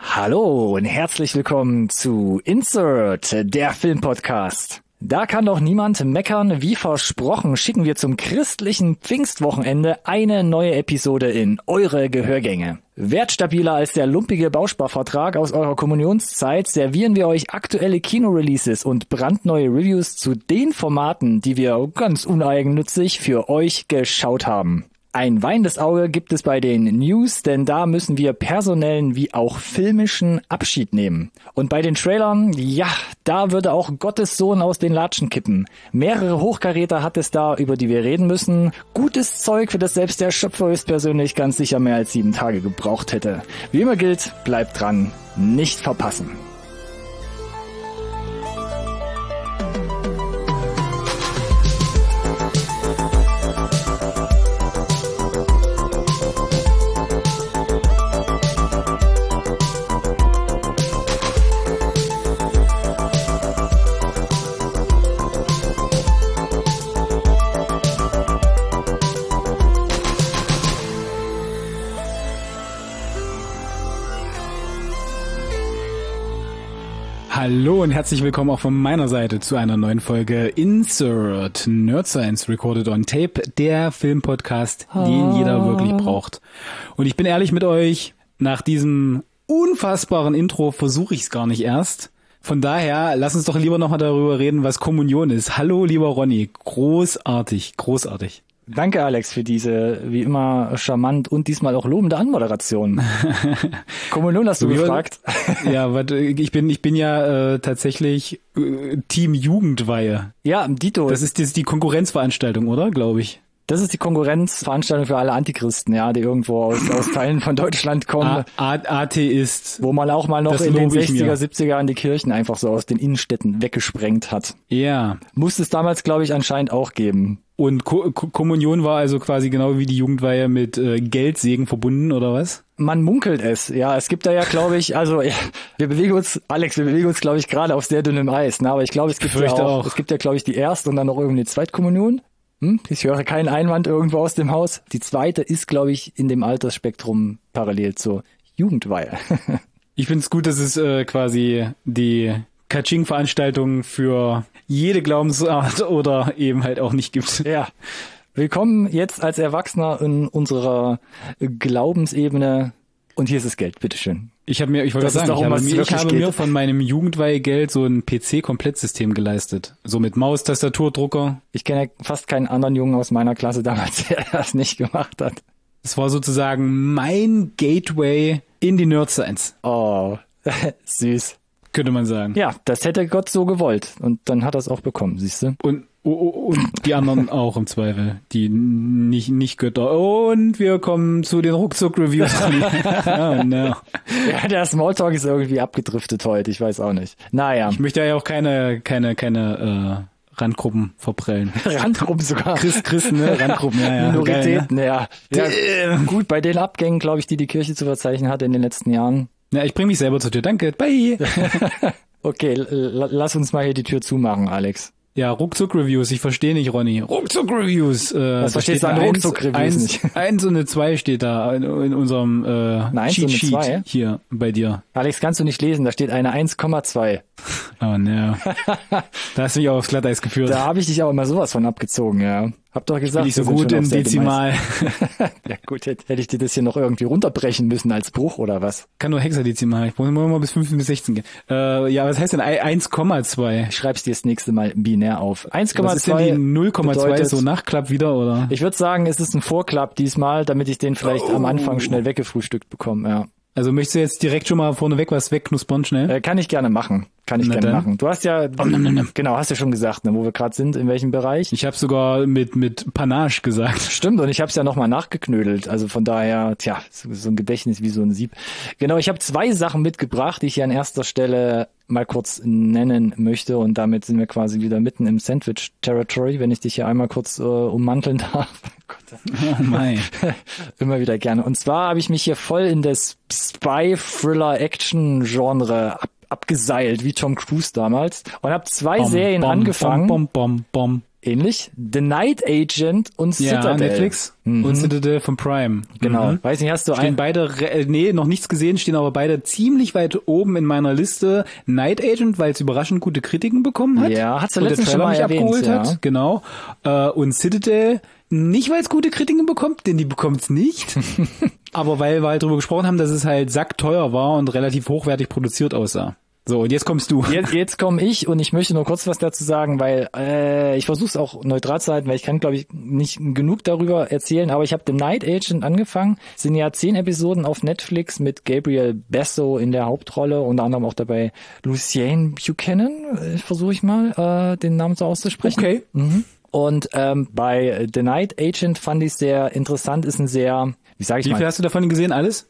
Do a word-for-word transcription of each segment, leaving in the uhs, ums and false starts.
Hallo und herzlich willkommen zu Insert, der Filmpodcast. Da kann doch niemand meckern. Wie versprochen schicken wir zum christlichen Pfingstwochenende eine neue Episode in eure Gehörgänge. Wertstabiler als der lumpige Bausparvertrag aus eurer Kommunionszeit servieren wir euch aktuelle Kinoreleases und brandneue Reviews zu den Formaten, die wir ganz uneigennützig für euch geschaut haben. Ein weinendes Auge gibt es bei den News, denn da müssen wir personellen wie auch filmischen Abschied nehmen. Und bei den Trailern, ja, da würde auch Gottes Sohn aus den Latschen kippen. Mehrere Hochkaräter hat es da, über die wir reden müssen. Gutes Zeug, für das selbst der Schöpfer höchstpersönlich ganz sicher mehr als sieben Tage gebraucht hätte. Wie immer gilt, bleibt dran, nicht verpassen. Hallo und herzlich willkommen auch von meiner Seite zu einer neuen Folge Insert Nerd Science Recorded on Tape, der Filmpodcast, den jeder wirklich braucht. Und ich bin ehrlich mit euch, nach diesem unfassbaren Intro versuche ich es gar nicht erst. Von daher, lass uns doch lieber nochmal darüber reden, was Kommunion ist. Hallo, lieber Ronny, großartig, großartig. Danke, Alex, für diese, wie immer, charmant und diesmal auch lobende Anmoderation. Kommunion hast du so, gefragt? Ja, warte, ich bin, ich bin ja äh, tatsächlich äh, Team Jugendweihe. Ja, Dito. Das ist, das ist die Konkurrenzveranstaltung, oder? Glaube ich. Das ist die Konkurrenzveranstaltung für alle Antichristen, ja, die irgendwo aus, aus Teilen von Deutschland kommen. A- A- Atheist. Wo man auch mal noch das in den sechziger, mir. siebziger an die Kirchen einfach so aus den Innenstädten weggesprengt hat. Ja. Muss es damals, glaube ich, anscheinend auch geben. Und Ko- Ko- Kommunion war also quasi genau wie die Jugendweihe mit äh, Geldsegen verbunden, oder was? Man munkelt es, ja. Es gibt da ja, glaube ich, also ja, wir bewegen uns, Alex, wir bewegen uns, glaube ich, gerade auf sehr dünnem Eis. Ne? Aber ich glaube, es gibt ja auch, auch, es gibt ja, glaube ich, die Erst- und dann noch irgendwie eine Zweitkommunion. Hm? Ich höre keinen Einwand irgendwo aus dem Haus. Die zweite ist, glaube ich, in dem Altersspektrum parallel zur Jugendweihe. Ich finde es gut, dass es äh, quasi die Kaching-Veranstaltung für jede Glaubensart oder eben halt auch nicht gibt. Ja. Willkommen jetzt als Erwachsener in unserer Glaubensebene. Und hier ist das Geld, bitteschön. Ich habe mir, ich wollte das sagen, darum, ich habe, mir, ich habe geht. mir von meinem Jugendweihegeld so ein P C-Komplettsystem geleistet. So mit Maus, Tastatur, Drucker. Ich kenne ja fast keinen anderen Jungen aus meiner Klasse damals, der das nicht gemacht hat. Das war sozusagen mein Gateway in die Nerd Science. Oh, süß. Könnte man sagen. Ja, das hätte Gott so gewollt. Und dann hat er es auch bekommen, siehst du? Und, und die anderen auch im Zweifel. Die nicht, nicht Götter. Und wir kommen zu den Ruckzuck-Reviews. Oh no. Ja, der Smalltalk ist irgendwie abgedriftet heute. Ich weiß auch nicht. Naja. Ich möchte ja auch keine, keine, keine, äh, Randgruppen verprellen. Randgruppen sogar. Christ, Christen, ne? Randgruppen, ja, ja. Minoritäten, Geil, ne? ja. ja. Gut, bei den Abgängen, glaube ich, die die Kirche zu verzeichnen hatte in den letzten Jahren. Ja, ich bring mich selber zur Tür. Danke. Bye. Okay, l- lass uns mal hier die Tür zumachen, Alex. Ja, Ruckzuck-Reviews. Ich verstehe nicht, Ronny. Ruckzuck-Reviews. Äh, Was verstehst du an Ruckzuck-Reviews nicht? Eins und eine zwei steht da in, in unserem äh, Cheat Sheet hier bei dir. Alex, kannst du nicht lesen. Da steht eine eins Komma zwei. Oh ne. Da hast du mich auch aufs Glatteis geführt. Da habe ich dich aber mal sowas von abgezogen, ja. Hab doch gesagt, ich bin nicht so gut im Dezimal. Ja gut, hätte, hätte ich dir das hier noch irgendwie runterbrechen müssen als Bruch oder was? Kann nur Hexadezimal. Ich muss immer mal bis fünfzehn bis sechzehn gehen. Äh, ja, was heißt denn eins Komma zwei? Ich schreib's dir das nächste Mal binär auf. eins Komma zwei. Was ist denn die null Komma zwei so Nachklapp wieder, oder? Ich würde sagen, es ist ein Vorklapp diesmal, damit ich den vielleicht oh. am Anfang schnell weggefrühstückt bekomme, ja. Also möchtest du jetzt direkt schon mal vorneweg was wegknuspern, schnell? Äh, kann ich gerne machen. Kann ich Na gerne dann. machen. Du hast ja, Oh, nimm, nimm, nimm. genau, hast ja schon gesagt, ne, wo wir gerade sind, in welchem Bereich. Ich habe sogar mit mit Panache gesagt. Stimmt, und ich habe es ja nochmal nachgeknödelt. Also von daher, tja, so, so ein Gedächtnis wie so ein Sieb. Genau, ich habe zwei Sachen mitgebracht, die ich hier an erster Stelle mal kurz nennen möchte. Und damit sind wir quasi wieder mitten im Sandwich-Territory, wenn ich dich hier einmal kurz äh, ummanteln darf. Oh mein. Immer wieder gerne. Und zwar habe ich mich hier voll in das Spy-Thriller-Action-Genre ab, abgeseilt, wie Tom Cruise damals. Und habe zwei Bom, Serien bom, angefangen. Bom, bom, bom, ähnlich. The Night Agent und Ja, Citadel. Netflix Mhm. und Citadel von Prime. Genau. Mhm. Weiß nicht, hast du Stehen ein... beide, re- nee, noch nichts gesehen, stehen aber beide ziemlich weit oben in meiner Liste. Night Agent, weil es überraschend gute Kritiken bekommen hat. Ja, hat's du und der letztens schon Trailer mal mich erwähnt, abgeholt ja. hat. Genau. Äh, und Citadel, nicht weil es gute Kritiken bekommt, denn die bekommt's nicht. aber weil wir halt drüber gesprochen haben, dass es halt sackteuer war und relativ hochwertig produziert aussah. So, und jetzt kommst du. Jetzt, jetzt komme ich und ich möchte nur kurz was dazu sagen, weil äh, ich versuche es auch neutral zu halten, weil ich kann, glaube ich, nicht genug darüber erzählen, aber ich habe The Night Agent angefangen. Es sind ja zehn Episoden auf Netflix mit Gabriel Basso in der Hauptrolle, unter anderem auch dabei Lucien Buchanan, äh, versuche ich mal, äh, den Namen so auszusprechen. Okay. Mhm. Und ähm, bei The Night Agent fand ich sehr interessant, ist ein sehr, wie sage ich Wie mal, viel hast du davon gesehen? Alles?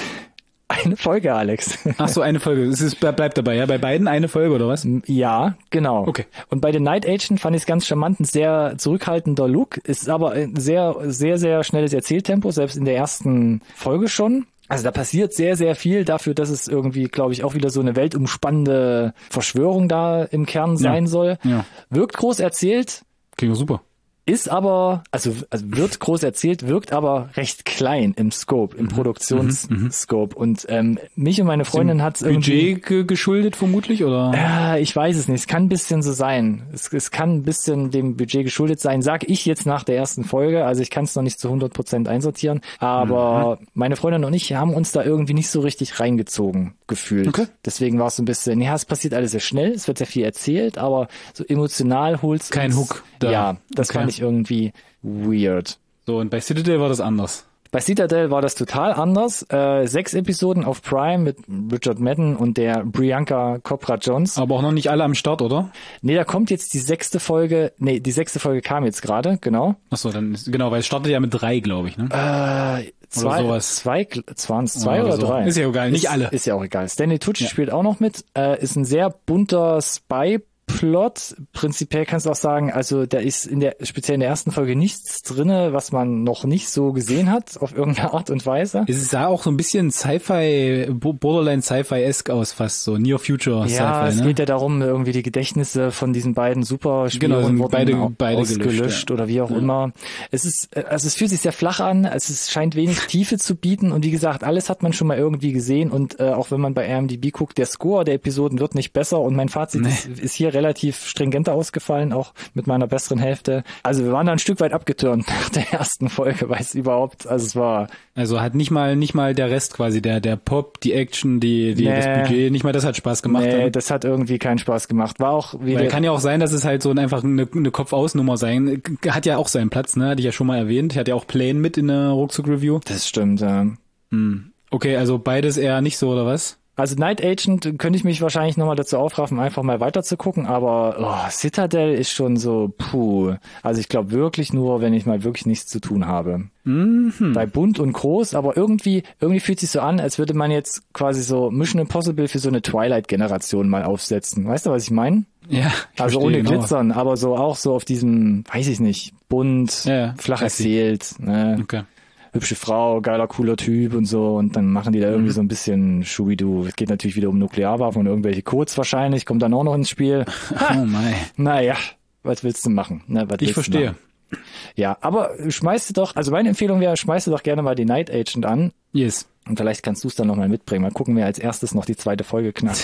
eine Folge, Alex. Ach so, eine Folge. Es ist, bleibt dabei, ja? Bei beiden eine Folge, oder was? Ja, genau. Okay. Und bei The Night Agent fand ich es ganz charmant, ein sehr zurückhaltender Look. Es ist aber ein sehr, sehr, sehr schnelles Erzähltempo, selbst in der ersten Folge schon. Also da passiert sehr, sehr viel dafür, dass es irgendwie, glaube ich, auch wieder so eine weltumspannende Verschwörung da im Kern sein Ja. soll. Ja. Wirkt groß erzählt, Klingt doch super. ist aber, also, also wird groß erzählt, wirkt aber recht klein im Scope, im Produktionsscope. Und ähm, mich und meine Freundin hat es irgendwie... Budget ge- geschuldet vermutlich, oder? Ja, ich weiß es nicht. Es kann ein bisschen so sein. Es, es kann ein bisschen dem Budget geschuldet sein, sag ich jetzt nach der ersten Folge. Also ich kann es noch nicht zu hundert Prozent einsortieren. Aber mhm. meine Freundin und ich haben uns da irgendwie nicht so richtig reingezogen gefühlt. Okay. Deswegen war es so ein bisschen, ja, es passiert alles sehr schnell, es wird sehr viel erzählt, aber so emotional holt's Kein uns, Hook da. Ja, das Okay. fand ich irgendwie weird. So, und bei Citadel war das anders. Bei Citadel war das total anders. Äh, sechs Episoden auf Prime mit Richard Madden und der Priyanka Chopra Jones. Aber auch noch nicht alle am Start, oder? Nee, da kommt jetzt die sechste Folge. Nee, die sechste Folge kam jetzt gerade, genau. Ach so, dann ist, genau, weil es startet ja mit drei, glaube ich, ne? Äh, zwei, sowas. zwei, waren es zwei Oder oder, so. drei? Ist ja egal, nicht ist, alle. Ist ja auch egal. Stanley Tucci Ja. spielt auch noch mit. Äh, ist ein sehr bunter Spy Plot. Prinzipiell kannst du auch sagen, also da ist in der, speziell in der ersten Folge nichts drinne, was man noch nicht so gesehen hat, auf irgendeine Art und Weise. Es sah auch so ein bisschen Sci-Fi, Borderline Sci-Fi-esque aus, fast so Near Future Sci-Fi, Ja, es ne? geht ja darum, irgendwie die Gedächtnisse von diesen beiden Superspionen Genau, sind wurden beide- au- beide ausgelöscht gelöscht, ja. oder wie auch Ja. immer. Es ist, äh, also es fühlt sich sehr flach an, also es scheint wenig Tiefe zu bieten und wie gesagt, alles hat man schon mal irgendwie gesehen und äh, auch wenn man bei I M D B guckt, der Score der Episoden wird nicht besser und mein Fazit Nee. ist, ist hier relativ stringenter ausgefallen, auch mit meiner besseren Hälfte. Also wir waren da ein Stück weit abgeturnt nach der ersten Folge, weil es überhaupt, also es war Also hat nicht mal nicht mal der Rest quasi, der der Pop, die Action, die, die Nee. das Budget, nicht mal das hat Spaß gemacht. nee, dann. das hat irgendwie keinen Spaß gemacht. War auch wieder Weil kann ja auch sein, dass es halt so ein, einfach eine, eine Kopfausnummer sein. Hat ja auch seinen Platz, ne? Hatte ich ja schon mal erwähnt. Ich hatte ja auch Plane mit in der Ruckzuck-Review. das stimmt, ja. Hm. Okay, also beides eher nicht so, oder was? Also Night Agent könnte ich mich wahrscheinlich nochmal dazu aufraffen, einfach mal weiter zu gucken, aber oh, Citadel ist schon so, puh. Also ich glaube wirklich nur, wenn ich mal wirklich nichts zu tun habe. Mhm. Bei bunt und groß, aber irgendwie, irgendwie fühlt sich so an, als würde man jetzt quasi so Mission Impossible für so eine Twilight-Generation mal aufsetzen. Weißt du, was ich meine? Ja. ich Also verstehe, ohne genau. Glitzern, aber so auch so auf diesem, weiß ich nicht, bunt, Ja, ja. flach Classic. erzählt, ne? Okay. Hübsche Frau, geiler, cooler Typ und so und dann machen die da irgendwie Mhm. so ein bisschen Schubidu. Es geht natürlich wieder um Nuklearwaffen und irgendwelche Codes wahrscheinlich, kommt dann auch noch ins Spiel. Oh mein. Naja, was willst du machen? Ne, was Ich willst du verstehe. machen? Ja, aber schmeißt du doch, also meine Empfehlung wäre, schmeißt du doch gerne mal die Night Agent an Yes. und vielleicht kannst du es dann nochmal mitbringen. Mal gucken, wer als erstes noch die zweite Folge knackt.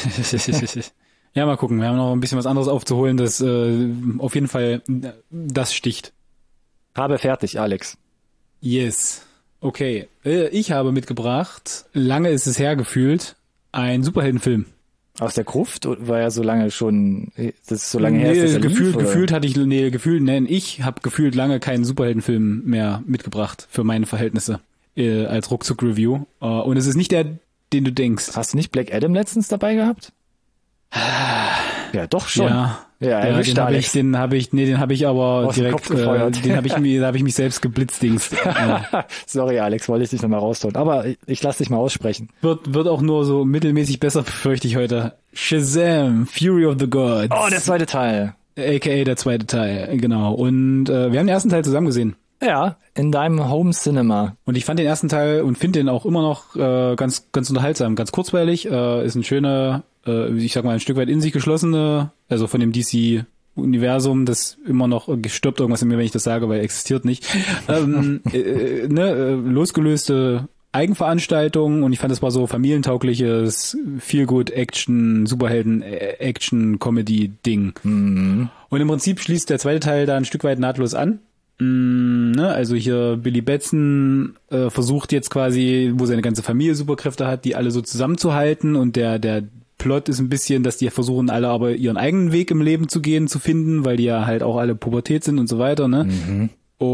Ja, mal gucken. Wir haben noch ein bisschen was anderes aufzuholen, das äh, auf jeden Fall das sticht. Habe fertig, Alex. Yes. Okay. Äh, ich habe mitgebracht, lange ist es her gefühlt, ein Superheldenfilm. Aus der Gruft war ja so lange schon, das ist so lange her, nee, ist, dass er gefühlt, lief, oder? gefühlt hatte ich, nee, gefühlt, nein, ich habe gefühlt lange keinen Superheldenfilm mehr mitgebracht für meine Verhältnisse äh, als Ruckzuck-Review. Äh, und es ist nicht der, den du denkst. Hast du nicht Black Adam letztens dabei gehabt? Ja, doch schon. Ja, Ja, ja, erwischt, den habe Alex. ich, den habe ich, nee, den habe ich aber Aus dem direkt, Kopf gefeuert. äh, den habe ich mir, da habe ich mich selbst geblitzdingst. Ja. Sorry, Alex, wollte ich dich nochmal rausholen. Aber ich, ich lass dich mal aussprechen. Wird, wird auch nur so mittelmäßig besser, befürchte ich heute. Shazam, Fury of the Gods. Oh, der zweite Teil. A K A der zweite Teil, genau. Und äh, wir haben den ersten Teil zusammen gesehen. Ja, in deinem Home Cinema. Und ich fand den ersten Teil und finde den auch immer noch äh, ganz ganz unterhaltsam, ganz kurzweilig. Äh, ist ein schöner, äh, ich sag mal, ein Stück weit in sich geschlossene, also von dem D C Universum, das immer noch, stirbt irgendwas in mir, wenn ich das sage, weil existiert nicht, ähm, äh, ne, losgelöste Eigenveranstaltung und ich fand, das war so familientaugliches Feel-Good-Action, Superhelden-Action-Comedy-Ding. Mhm. Und im Prinzip schließt der zweite Teil da ein Stück weit nahtlos an. Mm, ne? Also hier Billy Batson äh, versucht jetzt quasi, wo seine ganze Familie Superkräfte hat, die alle so zusammenzuhalten und der der Plot ist ein bisschen, dass die versuchen alle aber ihren eigenen Weg im Leben zu gehen, zu finden, weil die ja halt auch alle Pubertät sind und so weiter, ne? Mhm.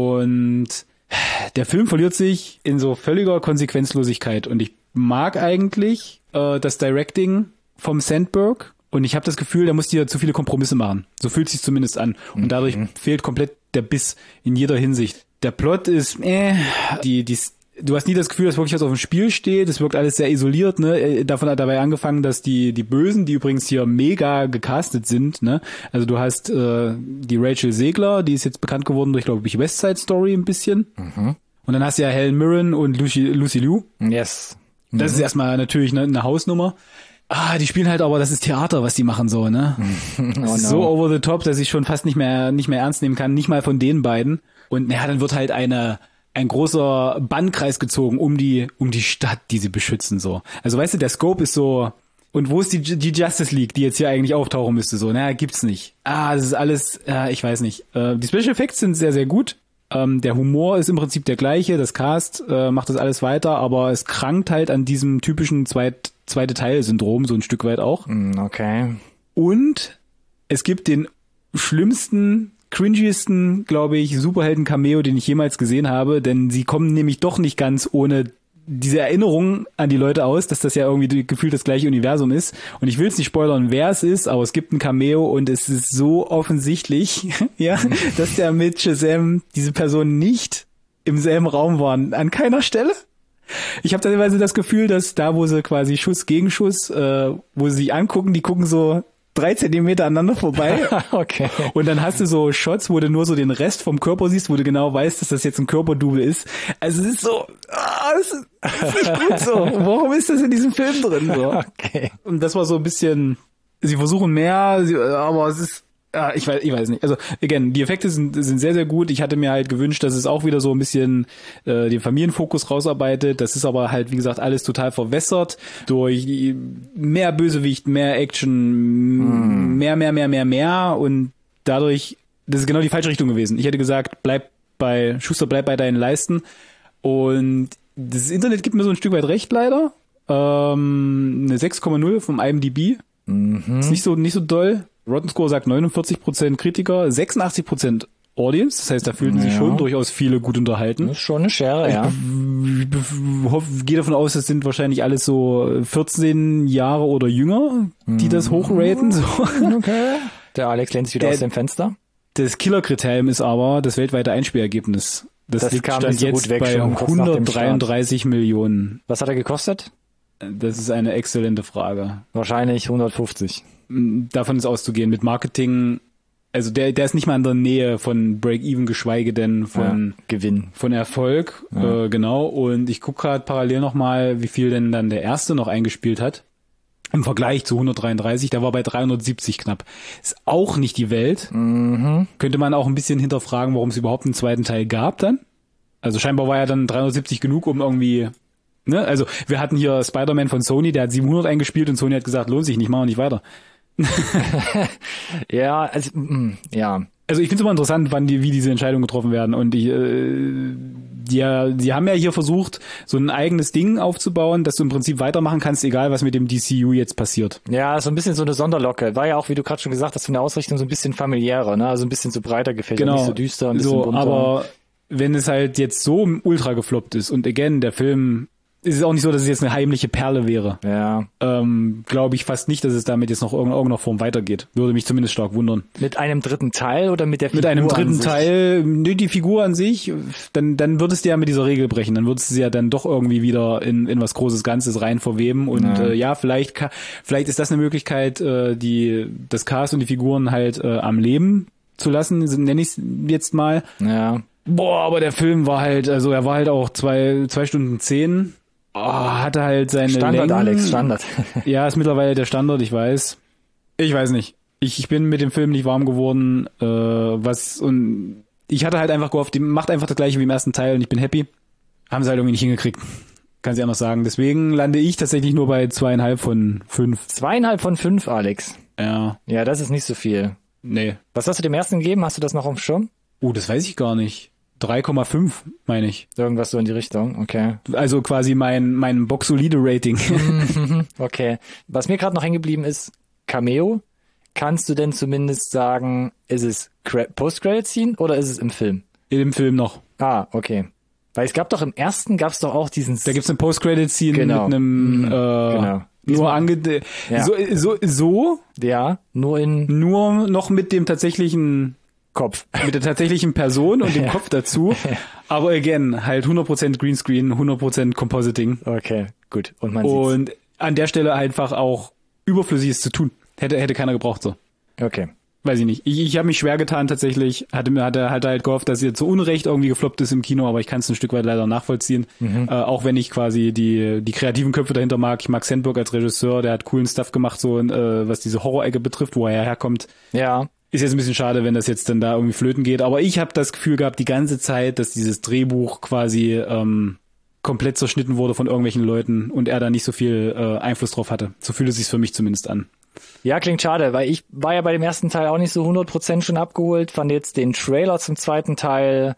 Und der Film verliert sich in so völliger Konsequenzlosigkeit und ich mag eigentlich äh, das Directing vom Sandberg und ich habe das Gefühl, der muss hier zu viele Kompromisse machen. So fühlt es sich zumindest an und dadurch mhm. fehlt komplett der Biss in jeder Hinsicht. Der Plot ist, äh, die, die, du hast nie das Gefühl, dass wirklich was auf dem Spiel steht. Es wirkt alles sehr isoliert, ne? Davon hat dabei angefangen, dass die, die Bösen, die übrigens hier mega gecastet sind, ne? Also du hast äh, die Rachel Segler, die ist jetzt bekannt geworden durch, glaube ich, West Side Story ein bisschen. Mhm. Und dann hast du ja Helen Mirren und Lucy, Lucy Liu. Yes. Mhm. Das ist erstmal natürlich eine, eine Hausnummer. Ah, die spielen halt aber, das ist Theater, was die machen so, ne? Das oh ist no. so over the top, dass ich schon fast nicht mehr nicht mehr ernst nehmen kann, nicht mal von den beiden. Und ja, dann wird halt eine ein großer Bannkreis gezogen um die um die Stadt, die sie beschützen so. Also weißt du, der Scope ist so, und wo ist die die Justice League, die jetzt hier eigentlich auftauchen müsste so? Naja, gibt's nicht. Ah, das ist alles, äh, ich weiß nicht. Äh, die Special Effects sind sehr sehr gut. Ähm, der Humor ist im Prinzip der gleiche, das Cast äh, macht das alles weiter, aber es krankt halt an diesem typischen Zweit zweite Teil-Syndrom, so ein Stück weit auch. Okay. Und es gibt den schlimmsten, cringiesten, glaube ich, Superhelden-Cameo, den ich jemals gesehen habe, denn sie kommen nämlich doch nicht ganz ohne diese Erinnerung an die Leute aus, dass das ja irgendwie gefühlt das gleiche Universum ist. Und ich will es nicht spoilern, wer es ist, aber es gibt ein Cameo und es ist so offensichtlich, ja, dass der mit Shazam diese Person nicht im selben Raum waren. An keiner Stelle. Ich habe teilweise das Gefühl, dass da, wo sie quasi Schuss gegen Schuss, äh, wo sie sich angucken, die gucken so drei Zentimeter aneinander vorbei. Okay. Und dann hast du so Shots, wo du nur so den Rest vom Körper siehst, wo du genau weißt, dass das jetzt ein Körperdouble ist. Also es ist so, ah, es ist, es ist nicht gut so. Warum ist das in diesem Film drin so? Okay. Und das war so ein bisschen, sie versuchen mehr, sie, aber es ist, ja, ich weiß, ich weiß nicht. Also, again, die Effekte sind, sind sehr, sehr gut. Ich hatte mir halt gewünscht, dass es auch wieder so ein bisschen äh, den Familienfokus rausarbeitet. Das ist aber halt, wie gesagt, alles total verwässert durch mehr Bösewicht, mehr Action, mm. mehr, mehr, mehr, mehr, mehr. Und dadurch, das ist genau die falsche Richtung gewesen. Ich hätte gesagt, bleib bei, Schuster, bleib bei deinen Leisten. Und das Internet gibt mir so ein Stück weit recht, leider. Ähm, eine sechs Komma null vom I M D B. Mhm. Ist nicht so, nicht so doll. Rotten Score sagt neunundvierzig Prozent Kritiker, sechsundachtzig Prozent Audience. Das heißt, da fühlten sich ja. schon durchaus viele gut unterhalten. Das ist schon eine Schere, ja. Ich hoffe, gehe davon aus, das sind wahrscheinlich alles so vierzehn Jahre oder jünger, die das hochraten. So. Okay. Der Alex lehnt sich wieder Der, aus dem Fenster. Das Killerkriterium ist aber das weltweite Einspielergebnis. Das, das liegt stand so jetzt bei hundertdreiunddreißig Millionen. Was hat er gekostet? Das ist eine exzellente Frage. Wahrscheinlich hundertfünfzig. Davon ist auszugehen. Mit Marketing, also der, der ist nicht mal in der Nähe von Break-Even, geschweige denn von ja, Gewinn, von Erfolg. Ja. Äh, genau. Und ich gucke gerade parallel nochmal, wie viel denn dann der erste noch eingespielt hat. Im Vergleich zu hundertdreiunddreißig, der war bei dreihundertsiebzig knapp. Ist auch nicht die Welt. Mhm. Könnte man auch ein bisschen hinterfragen, warum es überhaupt einen zweiten Teil gab dann. Also scheinbar war ja dann dreihundertsiebzig genug, um irgendwie... Ne? Also wir hatten hier Spider-Man von Sony, der hat siebenhundert eingespielt und Sony hat gesagt, lohnt sich nicht, machen wir nicht weiter. ja, also ja. Also ich finde es immer interessant, wann die, wie diese Entscheidungen getroffen werden. Und ich, äh, die, die haben ja hier versucht, so ein eigenes Ding aufzubauen, dass du im Prinzip weitermachen kannst, egal was mit dem D C U jetzt passiert. Ja, so ein bisschen so eine Sonderlocke. War ja auch, wie du gerade schon gesagt hast, von der Ausrichtung so ein bisschen familiärer, ne? Also ein bisschen so breiter gefällt, genau. Nicht so düster, ein bisschen so, bunter. Aber wenn es halt jetzt so ultra gefloppt ist und again, der Film... Es ist auch nicht so, dass es jetzt eine heimliche Perle wäre. Ja. Ähm, glaube ich fast nicht, dass es damit jetzt noch in irgendeiner Form weitergeht. Würde mich zumindest stark wundern. Mit einem dritten Teil oder mit der Figur Mit einem dritten an sich? Teil, nee, die Figur an sich, dann, dann würdest du ja mit dieser Regel brechen. Dann würdest du sie ja dann doch irgendwie wieder in, in was Großes Ganzes rein verweben. Und ja, äh, ja vielleicht, vielleicht ist das eine Möglichkeit, äh, die, das Cast und die Figuren halt äh, am Leben zu lassen, nenne ich es jetzt mal. Ja. Boah, aber der Film war halt, also er war halt auch zwei, zwei Stunden zehn. Oh, hatte halt seine Standard, Längen. Alex, Standard. Ja, ist mittlerweile der Standard, ich weiß. Ich weiß nicht. Ich, ich bin mit dem Film nicht warm geworden, äh, was, und ich hatte halt einfach gehofft, die macht einfach das gleiche wie im ersten Teil und ich bin happy. Haben sie halt irgendwie nicht hingekriegt. Kann sie anders sagen. Deswegen lande ich tatsächlich nur bei zweieinhalb von fünf. Zweieinhalb von fünf, Alex. Ja. Ja, das ist nicht so viel. Nee. Was hast du dem ersten gegeben? Hast du das noch auf dem Schirm? Oh, das weiß ich gar nicht. drei Komma fünf, meine ich. Irgendwas so in die Richtung, okay. Also quasi mein, mein Box-Solide-Rating. Okay. Was mir gerade noch hängen geblieben ist, Cameo. Kannst du denn zumindest sagen, ist es Post-Credit-Scene oder ist es im Film? Im Film noch. Ah, okay. Weil es gab doch im ersten, gab es doch auch diesen... Da gibt's eine Post-Credit-Scene genau. mit einem... Mhm. Äh, genau. Nur ange... Ja. So, so, so? Ja, nur in... Nur noch mit dem tatsächlichen... Kopf. Mit der tatsächlichen Person und dem Ja. Kopf dazu. Aber again, halt hundert Prozent Greenscreen, hundert Prozent Compositing. Okay, gut. Und man sieht's. Und an der Stelle einfach auch Überflüssiges zu tun. Hätte, hätte keiner gebraucht so. Okay. Weiß ich nicht. Ich, ich habe mich schwer getan tatsächlich. Hatte mir hatte, hatte halt gehofft, dass ihr zu Unrecht irgendwie gefloppt ist im Kino, aber ich kann es ein Stück weit leider nachvollziehen. Mhm. Äh, auch wenn ich quasi die die kreativen Köpfe dahinter mag. Ich mag Sandberg als Regisseur, der hat coolen Stuff gemacht, so äh, was diese Horror-Ecke betrifft, wo er herkommt. Ja. Ist jetzt ein bisschen schade, wenn das jetzt dann da irgendwie flöten geht. Aber ich habe das Gefühl gehabt, die ganze Zeit, dass dieses Drehbuch quasi ähm, komplett zerschnitten wurde von irgendwelchen Leuten und er da nicht so viel äh, Einfluss drauf hatte. So fühlt es sich für mich zumindest an. Ja, klingt schade, weil ich war ja bei dem ersten Teil auch nicht so hundert Prozent schon abgeholt, fand jetzt den Trailer zum zweiten Teil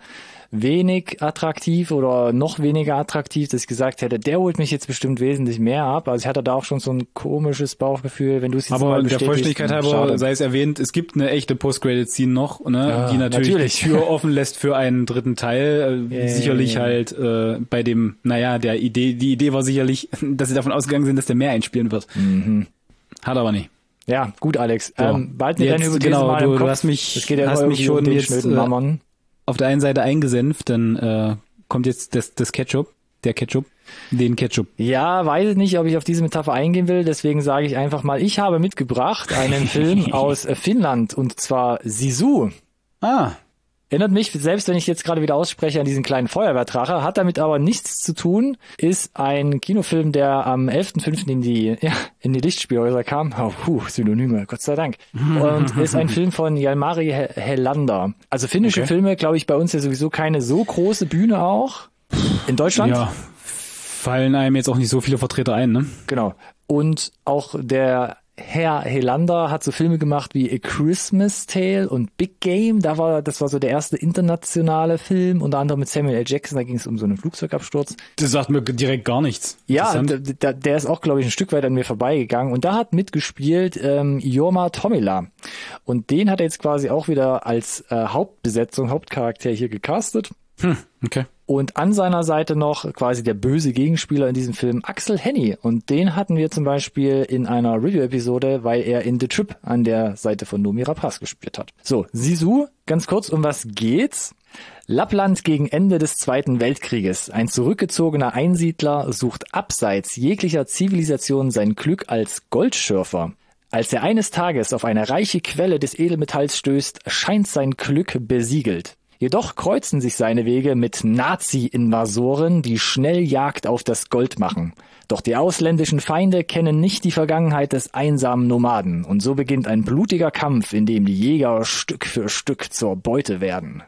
wenig attraktiv oder noch weniger attraktiv, dass ich gesagt hätte, der holt mich jetzt bestimmt wesentlich mehr ab. Also ich hatte da auch schon so ein komisches Bauchgefühl, wenn du es jetzt aber mal der bestätigst. Vollständigkeit halber Schade. sei es erwähnt, es gibt eine echte Post-Credit-Scene noch, ne, Ja, die natürlich, natürlich. die Tür offen lässt für einen dritten Teil. Äh, Yeah. Sicherlich halt äh, bei dem, naja, der Idee, die Idee war sicherlich, dass sie davon ausgegangen sind, dass der mehr einspielen wird. Mhm. Hat aber nicht. Ja, gut, Alex. So. Ähm, bald mit Jetzt, deiner Hypothese genau, mal du, im Kopf. du hast mich, das geht ja hast immer mich irgendwie um schon den jetzt schnöden äh, Mammon. auf der einen Seite eingesenft, dann äh, kommt jetzt das, das Ketchup, der Ketchup, den Ketchup. Ja, weiß ich nicht, ob ich auf diese Metapher eingehen will, deswegen sage ich einfach mal, ich habe mitgebracht einen Film aus äh, Finnland und zwar Sisu. Ah, Erinnert mich, selbst wenn ich jetzt gerade wieder ausspreche, an diesen kleinen Feuerwehrdrache, hat damit aber nichts zu tun, ist ein Kinofilm, der am elften fünften in die, ja, in die Lichtspielhäuser kam. Oh, puh, Synonyme, Gott sei Dank. Und ist ein Film von Jalmari Helander. Also finnische Okay. Filme, glaube ich, bei uns ja sowieso keine so große Bühne auch. In Deutschland? ja, fallen einem jetzt auch nicht so viele Vertreter ein, ne? Genau. Und auch der Herr Helander hat so Filme gemacht wie A Christmas Tale und Big Game. Da war, das war so der erste internationale Film, unter anderem mit Samuel L. Jackson. Da ging es um so einen Flugzeugabsturz. Das sagt mir direkt gar nichts. Ja, Interessant. d- d- der ist auch, glaube ich, ein Stück weit an mir vorbeigegangen. Und da hat mitgespielt ähm, Jorma Tommila. Und den hat er jetzt quasi auch wieder als äh, Hauptbesetzung, Hauptcharakter hier gecastet. Hm, okay. Und an seiner Seite noch quasi der böse Gegenspieler in diesem Film, Axel Henny. Und den hatten wir zum Beispiel in einer Review-Episode, weil er in The Trip an der Seite von Noomi Rapace gespielt hat. So, Sisu, ganz kurz, um was geht's? Lappland gegen Ende des Zweiten Weltkrieges. Ein zurückgezogener Einsiedler sucht abseits jeglicher Zivilisation sein Glück als Goldschürfer. Als er eines Tages auf eine reiche Quelle des Edelmetalls stößt, scheint sein Glück besiegelt. Jedoch kreuzen sich seine Wege mit Nazi-Invasoren, die schnell Jagd auf das Gold machen. Doch die ausländischen Feinde kennen nicht die Vergangenheit des einsamen Nomaden. Und so beginnt ein blutiger Kampf, in dem die Jäger Stück für Stück zur Beute werden.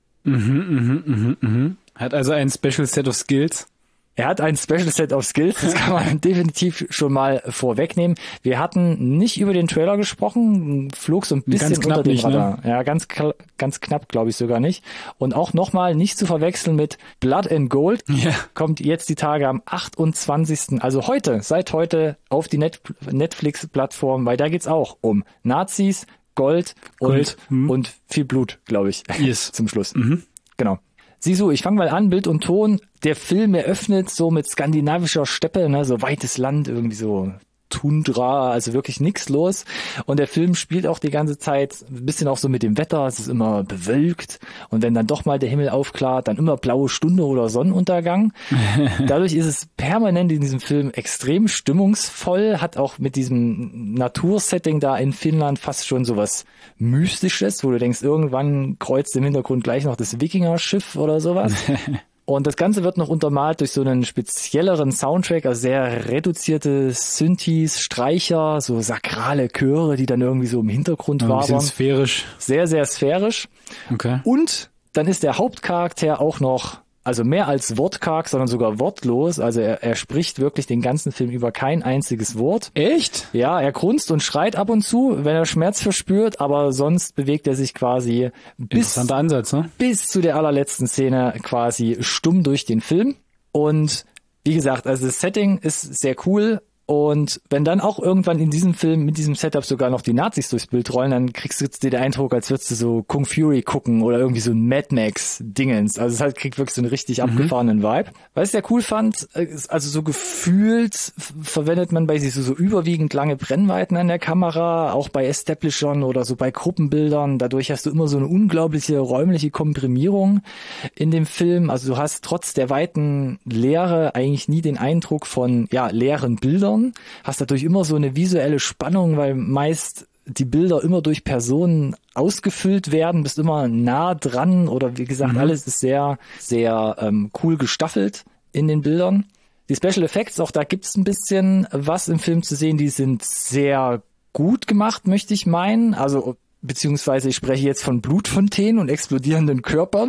Mhm, mhm, mhm, mhm. Hat also ein Special Set of Skills. Er hat ein Special Set of Skills, das kann man definitiv schon mal vorwegnehmen. Wir hatten nicht über den Trailer gesprochen, flog so ein bisschen Ganz knapp unter dem nicht, ne? Radar. Ja, ganz kl- ganz knapp, glaube ich sogar nicht. Und auch nochmal nicht zu verwechseln mit Blood and Gold, Ja. kommt jetzt die Tage am achtundzwanzigsten Also heute, seit heute auf die Net- Netflix-Plattform, weil da geht's auch um Nazis, Gold, Gold, und, hm. und viel Blut, glaube ich, Yes. zum Schluss. Mhm. Genau. Sisu, ich fange mal an, Bild und Ton. Der Film eröffnet so mit skandinavischer Steppe, ne, so weites Land, irgendwie so Tundra, also wirklich nix los. Und der Film spielt auch die ganze Zeit ein bisschen auch so mit dem Wetter. Es ist immer bewölkt. Und wenn dann doch mal der Himmel aufklart, dann immer blaue Stunde oder Sonnenuntergang. Dadurch ist es permanent in diesem Film extrem stimmungsvoll, hat auch mit diesem Natursetting da in Finnland fast schon sowas Mystisches, wo du denkst, irgendwann kreuzt im Hintergrund gleich noch das Wikinger-Schiff oder sowas. Und das Ganze wird noch untermalt durch so einen spezielleren Soundtrack, also sehr reduzierte Synthes, Streicher, so sakrale Chöre, die dann irgendwie so im Hintergrund Ein bisschen wabern. sphärisch. Sehr, sehr sphärisch. Okay. Und dann ist der Hauptcharakter auch noch, also mehr als wortkarg, sondern sogar wortlos. Also er, er spricht wirklich den ganzen Film über kein einziges Wort. Echt? Ja, er grunzt und schreit ab und zu, wenn er Schmerz verspürt, aber sonst bewegt er sich quasi bis, Interessanter Ansatz, ne? bis zu der allerletzten Szene quasi stumm durch den Film. Und wie gesagt, also das Setting ist sehr cool. Und wenn dann auch irgendwann in diesem Film mit diesem Setup sogar noch die Nazis durchs Bild rollen, dann kriegst du den Eindruck, als würdest du so Kung Fury gucken oder irgendwie so ein Mad Max Dingens. Also es halt kriegt wirklich so einen richtig mhm. abgefahrenen Vibe. Was ich sehr cool fand, also so gefühlt verwendet man bei sich so, so überwiegend lange Brennweiten an der Kamera, auch bei Establishern oder so bei Gruppenbildern. Dadurch hast du immer so eine unglaubliche räumliche Komprimierung in dem Film. Also du hast trotz der weiten Leere eigentlich nie den Eindruck von ja leeren Bildern. Hast dadurch immer so eine visuelle Spannung, weil meist die Bilder immer durch Personen ausgefüllt werden, bist immer nah dran oder wie gesagt, mhm. alles ist sehr, sehr ähm, cool gestaffelt in den Bildern. Die Special Effects, auch da gibt's ein bisschen was im Film zu sehen, die sind sehr gut gemacht, möchte ich meinen. Also beziehungsweise ich spreche jetzt von Blutfontänen und explodierenden Körpern.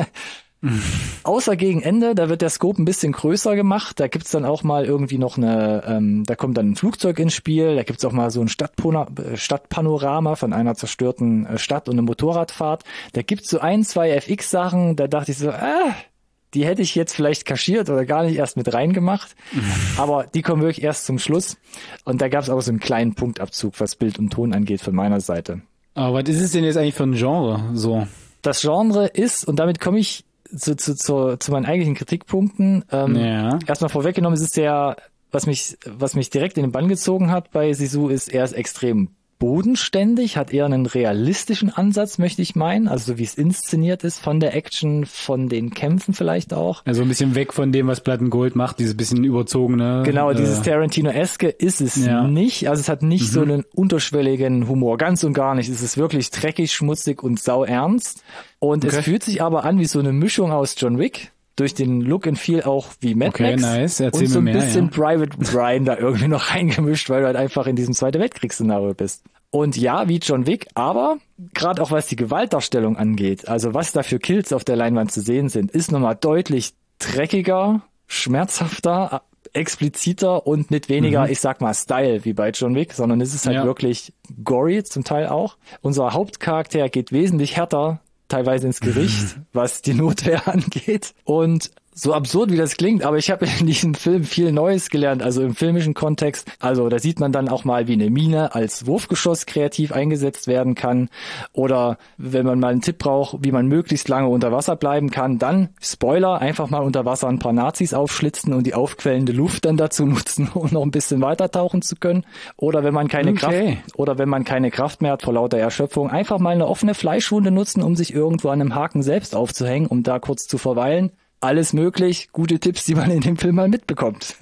Außer gegen Ende, da wird der Scope ein bisschen größer gemacht, da gibt's dann auch mal irgendwie noch eine, ähm, da kommt dann ein Flugzeug ins Spiel, da gibt's auch mal so ein Stadtpona- Stadtpanorama von einer zerstörten äh, Stadt und eine Motorradfahrt, da gibt's so ein, zwei F X-Sachen, da dachte ich so, ah, die hätte ich jetzt vielleicht kaschiert oder gar nicht erst mit reingemacht, aber die kommen wirklich erst zum Schluss und da gab's auch so einen kleinen Punktabzug, was Bild und Ton angeht von meiner Seite. Aber was ist es denn jetzt eigentlich für ein Genre, so? Das Genre ist, und damit komme ich Zu, zu, zu, zu meinen eigentlichen Kritikpunkten. Ähm, ja. Erstmal vorweggenommen, es ist sehr, was mich, was mich direkt in den Bann gezogen hat bei Sisu, ist, er ist extrem bodenständig, hat eher einen realistischen Ansatz, möchte ich meinen, also so wie es inszeniert ist von der Action, von den Kämpfen vielleicht auch. Also ein bisschen weg von dem, was Blatt und Gold macht, dieses bisschen überzogene. Genau, äh, dieses Tarantino-eske ist es ja. nicht, also es hat nicht mhm. so einen unterschwelligen Humor, ganz und gar nicht. Es ist wirklich dreckig, schmutzig und sau ernst und okay. Es fühlt sich aber an wie so eine Mischung aus John Wick, durch den Look and Feel auch wie Mad okay, Max nice. Erzähl und so ein mir mehr, bisschen ja. Private Ryan da irgendwie noch reingemischt, weil du halt einfach in diesem Zweite Weltkriegsszenario bist. Und ja, wie John Wick, aber gerade auch was die Gewaltdarstellung angeht, also was da für Kills auf der Leinwand zu sehen sind, ist nochmal deutlich dreckiger, schmerzhafter, expliziter und nicht weniger, mhm. ich sag mal, Style wie bei John Wick, sondern es ist halt ja. wirklich gory zum Teil auch. Unser Hauptcharakter geht wesentlich härter teilweise ins Gericht, was die Notwehr angeht. Und so absurd wie das klingt, aber ich habe in diesem Film viel Neues gelernt, also im filmischen Kontext. Also da sieht man dann auch mal, wie eine Mine als Wurfgeschoss kreativ eingesetzt werden kann. Oder wenn man mal einen Tipp braucht, wie man möglichst lange unter Wasser bleiben kann, dann, Spoiler, einfach mal unter Wasser ein paar Nazis aufschlitzen und die aufquellende Luft dann dazu nutzen, um noch ein bisschen weiter tauchen zu können. Oder wenn man keine okay. Kraft, oder wenn man keine Kraft mehr hat vor lauter Erschöpfung, einfach mal eine offene Fleischwunde nutzen, um sich irgendwo an einem Haken selbst aufzuhängen, um da kurz zu verweilen. Alles möglich, gute Tipps, die man in dem Film mal mitbekommt.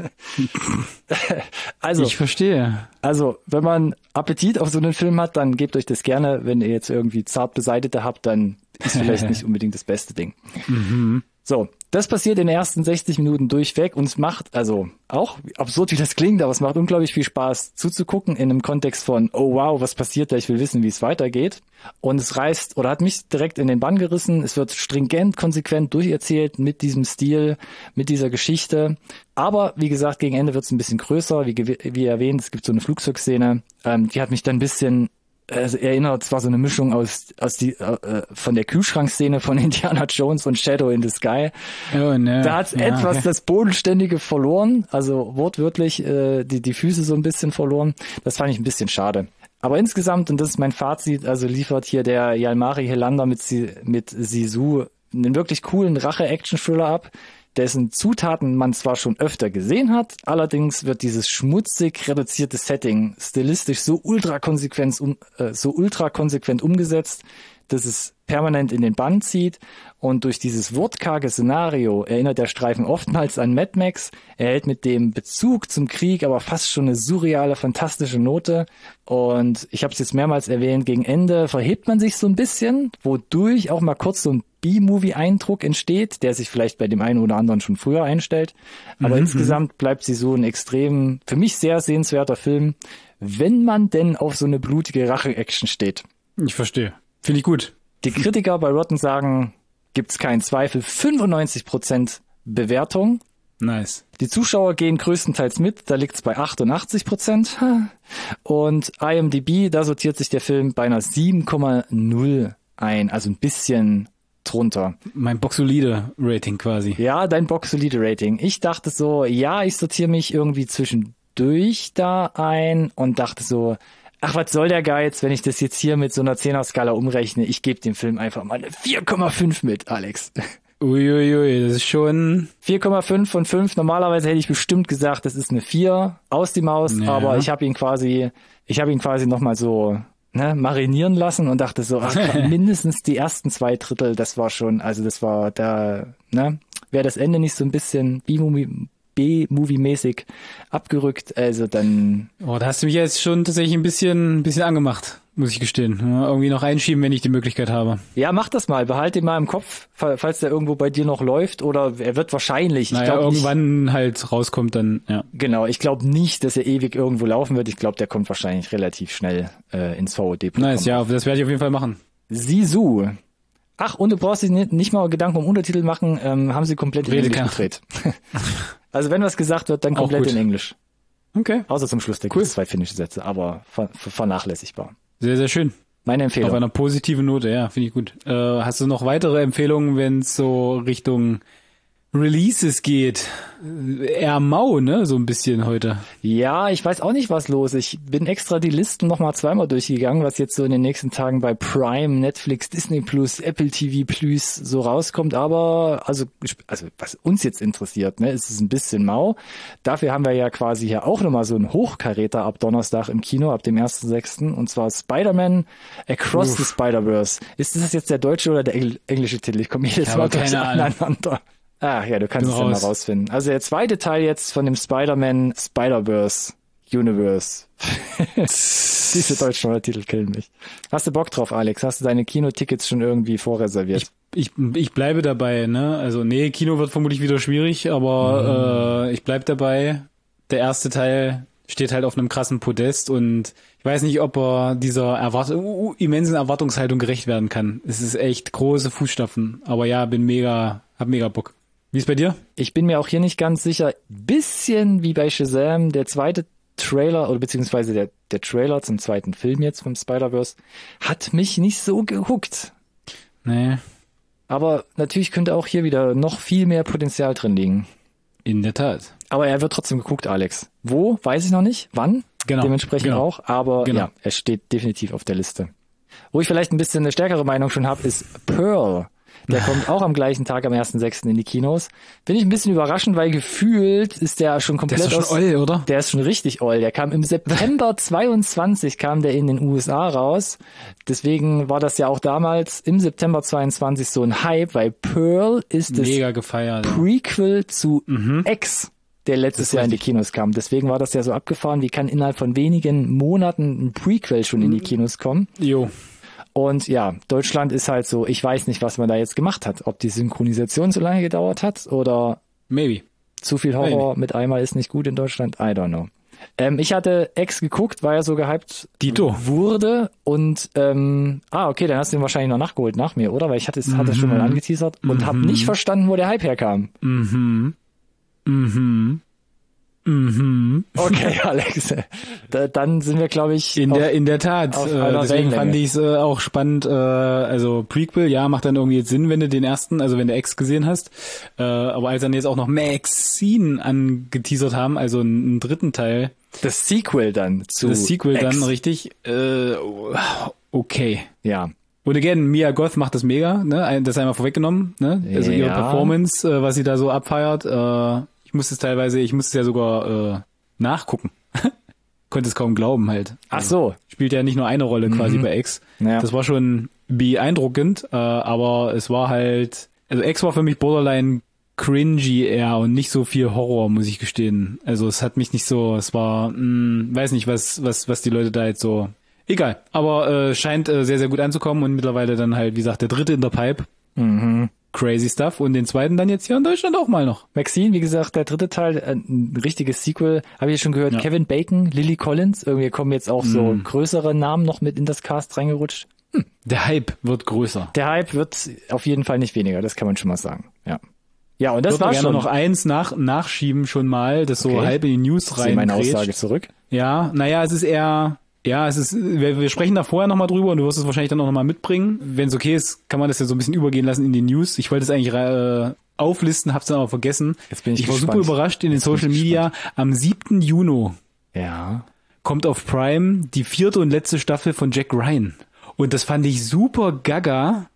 Also, ich verstehe. Also, wenn man Appetit auf so einen Film hat, dann gebt euch das gerne. Wenn ihr jetzt irgendwie zart Beseitete habt, dann ist vielleicht nicht unbedingt das beste Ding. Mhm. So, das passiert in den ersten sechzig Minuten durchweg und es macht, also auch absurd wie das klingt, aber es macht unglaublich viel Spaß zuzugucken in einem Kontext von, oh wow, was passiert da, ich will wissen, wie es weitergeht. Und es reißt oder hat mich direkt in den Bann gerissen. Es wird stringent, konsequent durcherzählt mit diesem Stil, mit dieser Geschichte. Aber wie gesagt, gegen Ende wird es ein bisschen größer. Wie, wie erwähnt, es gibt so eine Flugzeugszene, ähm, die hat mich dann ein bisschen Also erinnert, es war so eine Mischung aus aus die äh, von der Kühlschrankszene von Indiana Jones und Shadow in the Sky. Oh, no. Da hat ja, etwas okay. das Bodenständige verloren, also wortwörtlich äh, die die Füße so ein bisschen verloren. Das fand ich ein bisschen schade. Aber insgesamt, und das ist mein Fazit, also liefert hier der Jalmari Helander mit mit Sisu einen wirklich coolen Rache-Action-Thriller ab, dessen Zutaten man zwar schon öfter gesehen hat, allerdings wird dieses schmutzig reduzierte Setting stilistisch so ultra konsequent um, äh, so ultra konsequent umgesetzt, das es permanent in den Bann zieht. Und durch dieses wortkarge Szenario erinnert der Streifen oftmals an Mad Max. Er hält mit dem Bezug zum Krieg aber fast schon eine surreale, fantastische Note. Und ich habe es jetzt mehrmals erwähnt, gegen Ende verhebt man sich so ein bisschen, wodurch auch mal kurz so ein B-Movie-Eindruck entsteht, der sich vielleicht bei dem einen oder anderen schon früher einstellt. Aber mhm. insgesamt bleibt sie so ein extrem, für mich sehr sehenswerter Film, wenn man denn auf so eine blutige Rache-Action steht. Ich verstehe. Finde ich gut. Die Kritiker bei Rotten sagen, gibt's keinen Zweifel, fünfundneunzig Prozent Bewertung. Nice. Die Zuschauer gehen größtenteils mit, da liegt's bei achtundachtzig Prozent. Und I M D B, da sortiert sich der Film bei einer sieben Komma null ein, also ein bisschen drunter. Mein boxolide Rating quasi. Ja, dein boxolide Rating. Ich dachte so, ja, ich sortiere mich irgendwie zwischendurch da ein und dachte so, ach, was soll der Geiz, wenn ich das jetzt hier mit so einer Zehner-Skala umrechne? Ich gebe dem Film einfach mal eine vier Komma fünf mit, Alex. Uiuiui, ui, das ist schon... vier Komma fünf von fünf. Normalerweise hätte ich bestimmt gesagt, das ist eine vier aus die Maus, ja. Aber ich habe ihn quasi, ich habe ihn quasi nochmal so ne, marinieren lassen und dachte so, ach, mindestens die ersten zwei Drittel, das war schon, also das war da, ne, wäre das Ende nicht so ein bisschen B-Movie, B-Movie-mäßig abgerückt, also dann... Oh, da hast du mich jetzt schon tatsächlich ein bisschen, ein bisschen angemacht, muss ich gestehen. Ja, irgendwie noch einschieben, wenn ich die Möglichkeit habe. Ja, mach das mal, behalt ihn mal im Kopf, falls der irgendwo bei dir noch läuft, oder er wird wahrscheinlich... Naja, ich glaub irgendwann nicht, halt rauskommt dann, ja. Genau, ich glaube nicht, dass er ewig irgendwo laufen wird, ich glaube, der kommt wahrscheinlich relativ schnell äh, ins V O D-Programm. Nice, ja, das werde ich auf jeden Fall machen. Sisu. Ach, und du brauchst dich nicht, nicht mal Gedanken um Untertitel machen, ähm, haben sie komplett in Rede Englisch kann. gedreht. Also wenn was gesagt wird, dann komplett in Englisch. Okay. Außer zum Schluss, da cool. gibt es zwei finnische Sätze, aber ver- ver- vernachlässigbar. Sehr, sehr schön. Meine Empfehlung. Auf einer positiven Note, ja, finde ich gut. Äh, hast du noch weitere Empfehlungen, wenn es so Richtung Releases geht? Eher mau, ne, so ein bisschen heute. Ja, ich weiß auch nicht, was los ist. Ich bin extra die Listen nochmal zweimal durchgegangen, was jetzt so in den nächsten Tagen bei Prime, Netflix, Disney Plus, Apple T V Plus so rauskommt. Aber, also, also was uns jetzt interessiert, ne, ist es ein bisschen mau. Dafür haben wir ja quasi hier auch nochmal so einen Hochkaräter ab Donnerstag im Kino, ab dem ersten sechsten Und zwar Spider-Man Across Uff. the Spider-Verse. Ist das jetzt der deutsche oder der Engl- englische Titel? Ich komme jedes Mal durcheinander. Ah, ja, du kannst es ja mal rausfinden. Also der zweite Teil jetzt von dem Spider-Man Spider-Verse Universe. Diese deutschen Titel killen mich. Hast du Bock drauf, Alex? Hast du deine Kinotickets schon irgendwie vorreserviert? Ich, ich, ich bleibe dabei, ne? Also nee, Kino wird vermutlich wieder schwierig, aber mhm. äh, ich bleib dabei. Der erste Teil steht halt auf einem krassen Podest und ich weiß nicht, ob er dieser Erwart- uh, immensen Erwartungshaltung gerecht werden kann. Es ist echt große Fußstapfen, aber ja, bin mega, hab mega Bock. Wie ist bei dir? Ich bin mir auch hier nicht ganz sicher. Bisschen wie bei Shazam, der zweite Trailer oder beziehungsweise der, der Trailer zum zweiten Film jetzt vom Spider-Verse hat mich nicht so gehuckt. Nee. Aber natürlich könnte auch hier wieder noch viel mehr Potenzial drin liegen. In der Tat. Aber er wird trotzdem geguckt, Alex. Wo? Weiß ich noch nicht. Wann? Genau. Dementsprechend genau. auch. Aber genau. ja, er steht definitiv auf der Liste. Wo ich vielleicht ein bisschen eine stärkere Meinung schon habe, ist Pearl. Der kommt auch am gleichen Tag, am ersten sechsten in die Kinos. Bin ich ein bisschen überraschend, weil gefühlt ist der schon komplett Der ist schon aus, oll, oder? Der ist schon richtig oll. Der kam im September zweiundzwanzig kam der in den U S A raus. Deswegen war das ja auch damals im September zweiundzwanzig so ein Hype, weil Pearl ist das Mega gefeiert, Prequel zu mhm. X, der letztes Jahr in die Kinos kam. Deswegen war das ja so abgefahren. Wie kann innerhalb von wenigen Monaten ein Prequel schon in die Kinos kommen? Jo. Und ja, Deutschland ist halt so, ich weiß nicht, was man da jetzt gemacht hat. Ob die Synchronisation so lange gedauert hat oder Maybe. zu viel Horror Maybe. mit einmal ist nicht gut in Deutschland. I don't know. Ähm, ich hatte X geguckt, weil er so gehypt Dito. wurde und ähm, ah, okay, dann hast du ihn wahrscheinlich noch nachgeholt nach mir, oder? Weil ich hatte es, mhm. hatte es schon mal angeteasert und mhm. habe nicht verstanden, wo der Hype herkam. Mhm. Mhm. Mhm. Okay, Alex. Da, dann sind wir, glaube ich, in auf, der in der Tat. Äh, deswegen fand ich es äh, auch spannend. Äh, also Prequel, ja, macht dann irgendwie jetzt Sinn, wenn du den ersten, also wenn du X gesehen hast. Äh, aber als dann jetzt auch noch Maxine angeteasert haben, also einen, einen dritten Teil. Das Sequel dann zu Das Sequel X. dann richtig. Äh, okay. Ja. Und again, Mia Goth macht das mega, ne? Das einmal vorweggenommen, ne? Also ihre Ja. Performance, äh, was sie da so abfeiert. Äh, ich musste es teilweise, ich musste es ja sogar äh, nachgucken. Konnte es kaum glauben halt. Ach so. Spielt ja nicht nur eine Rolle quasi Mhm. bei X. Ja. Das war schon beeindruckend, äh, aber es war halt, also X war für mich borderline cringy eher und nicht so viel Horror, muss ich gestehen. Also es hat mich nicht so, es war, mh, weiß nicht, was was was die Leute da jetzt so, egal, aber äh, scheint äh, sehr, sehr gut anzukommen und mittlerweile dann halt, wie gesagt, der dritte in der Pipe. Mhm. Crazy Stuff und den zweiten dann jetzt hier in Deutschland auch mal noch. Maxine, wie gesagt, der dritte Teil, ein richtiges Sequel, habe ich schon gehört, Ja. Kevin Bacon, Lily Collins, irgendwie kommen jetzt auch so Mm. größere Namen noch mit in das Cast reingerutscht. Der Hype wird größer. Der Hype wird auf jeden Fall nicht weniger, das kann man schon mal sagen. Ja, ja und das Ich würde war gerne schon. noch eins nach, nachschieben schon mal, das so Okay. halb in die News Ich ziehe meine reingrätscht. Aussage zurück. Ja, naja, es ist eher, ja, es ist, wir, wir sprechen da vorher nochmal drüber und du wirst es wahrscheinlich dann auch nochmal mitbringen. Wenn es okay ist, kann man das ja so ein bisschen übergehen lassen in die News. Ich wollte es eigentlich äh, auflisten, hab's dann aber vergessen. Jetzt bin ich ich war gespannt. super überrascht in den Jetzt bin ich Social Media. Am siebten Juni Ja. kommt auf Prime die vierte und letzte Staffel von Jack Ryan. Und das fand ich super gaga,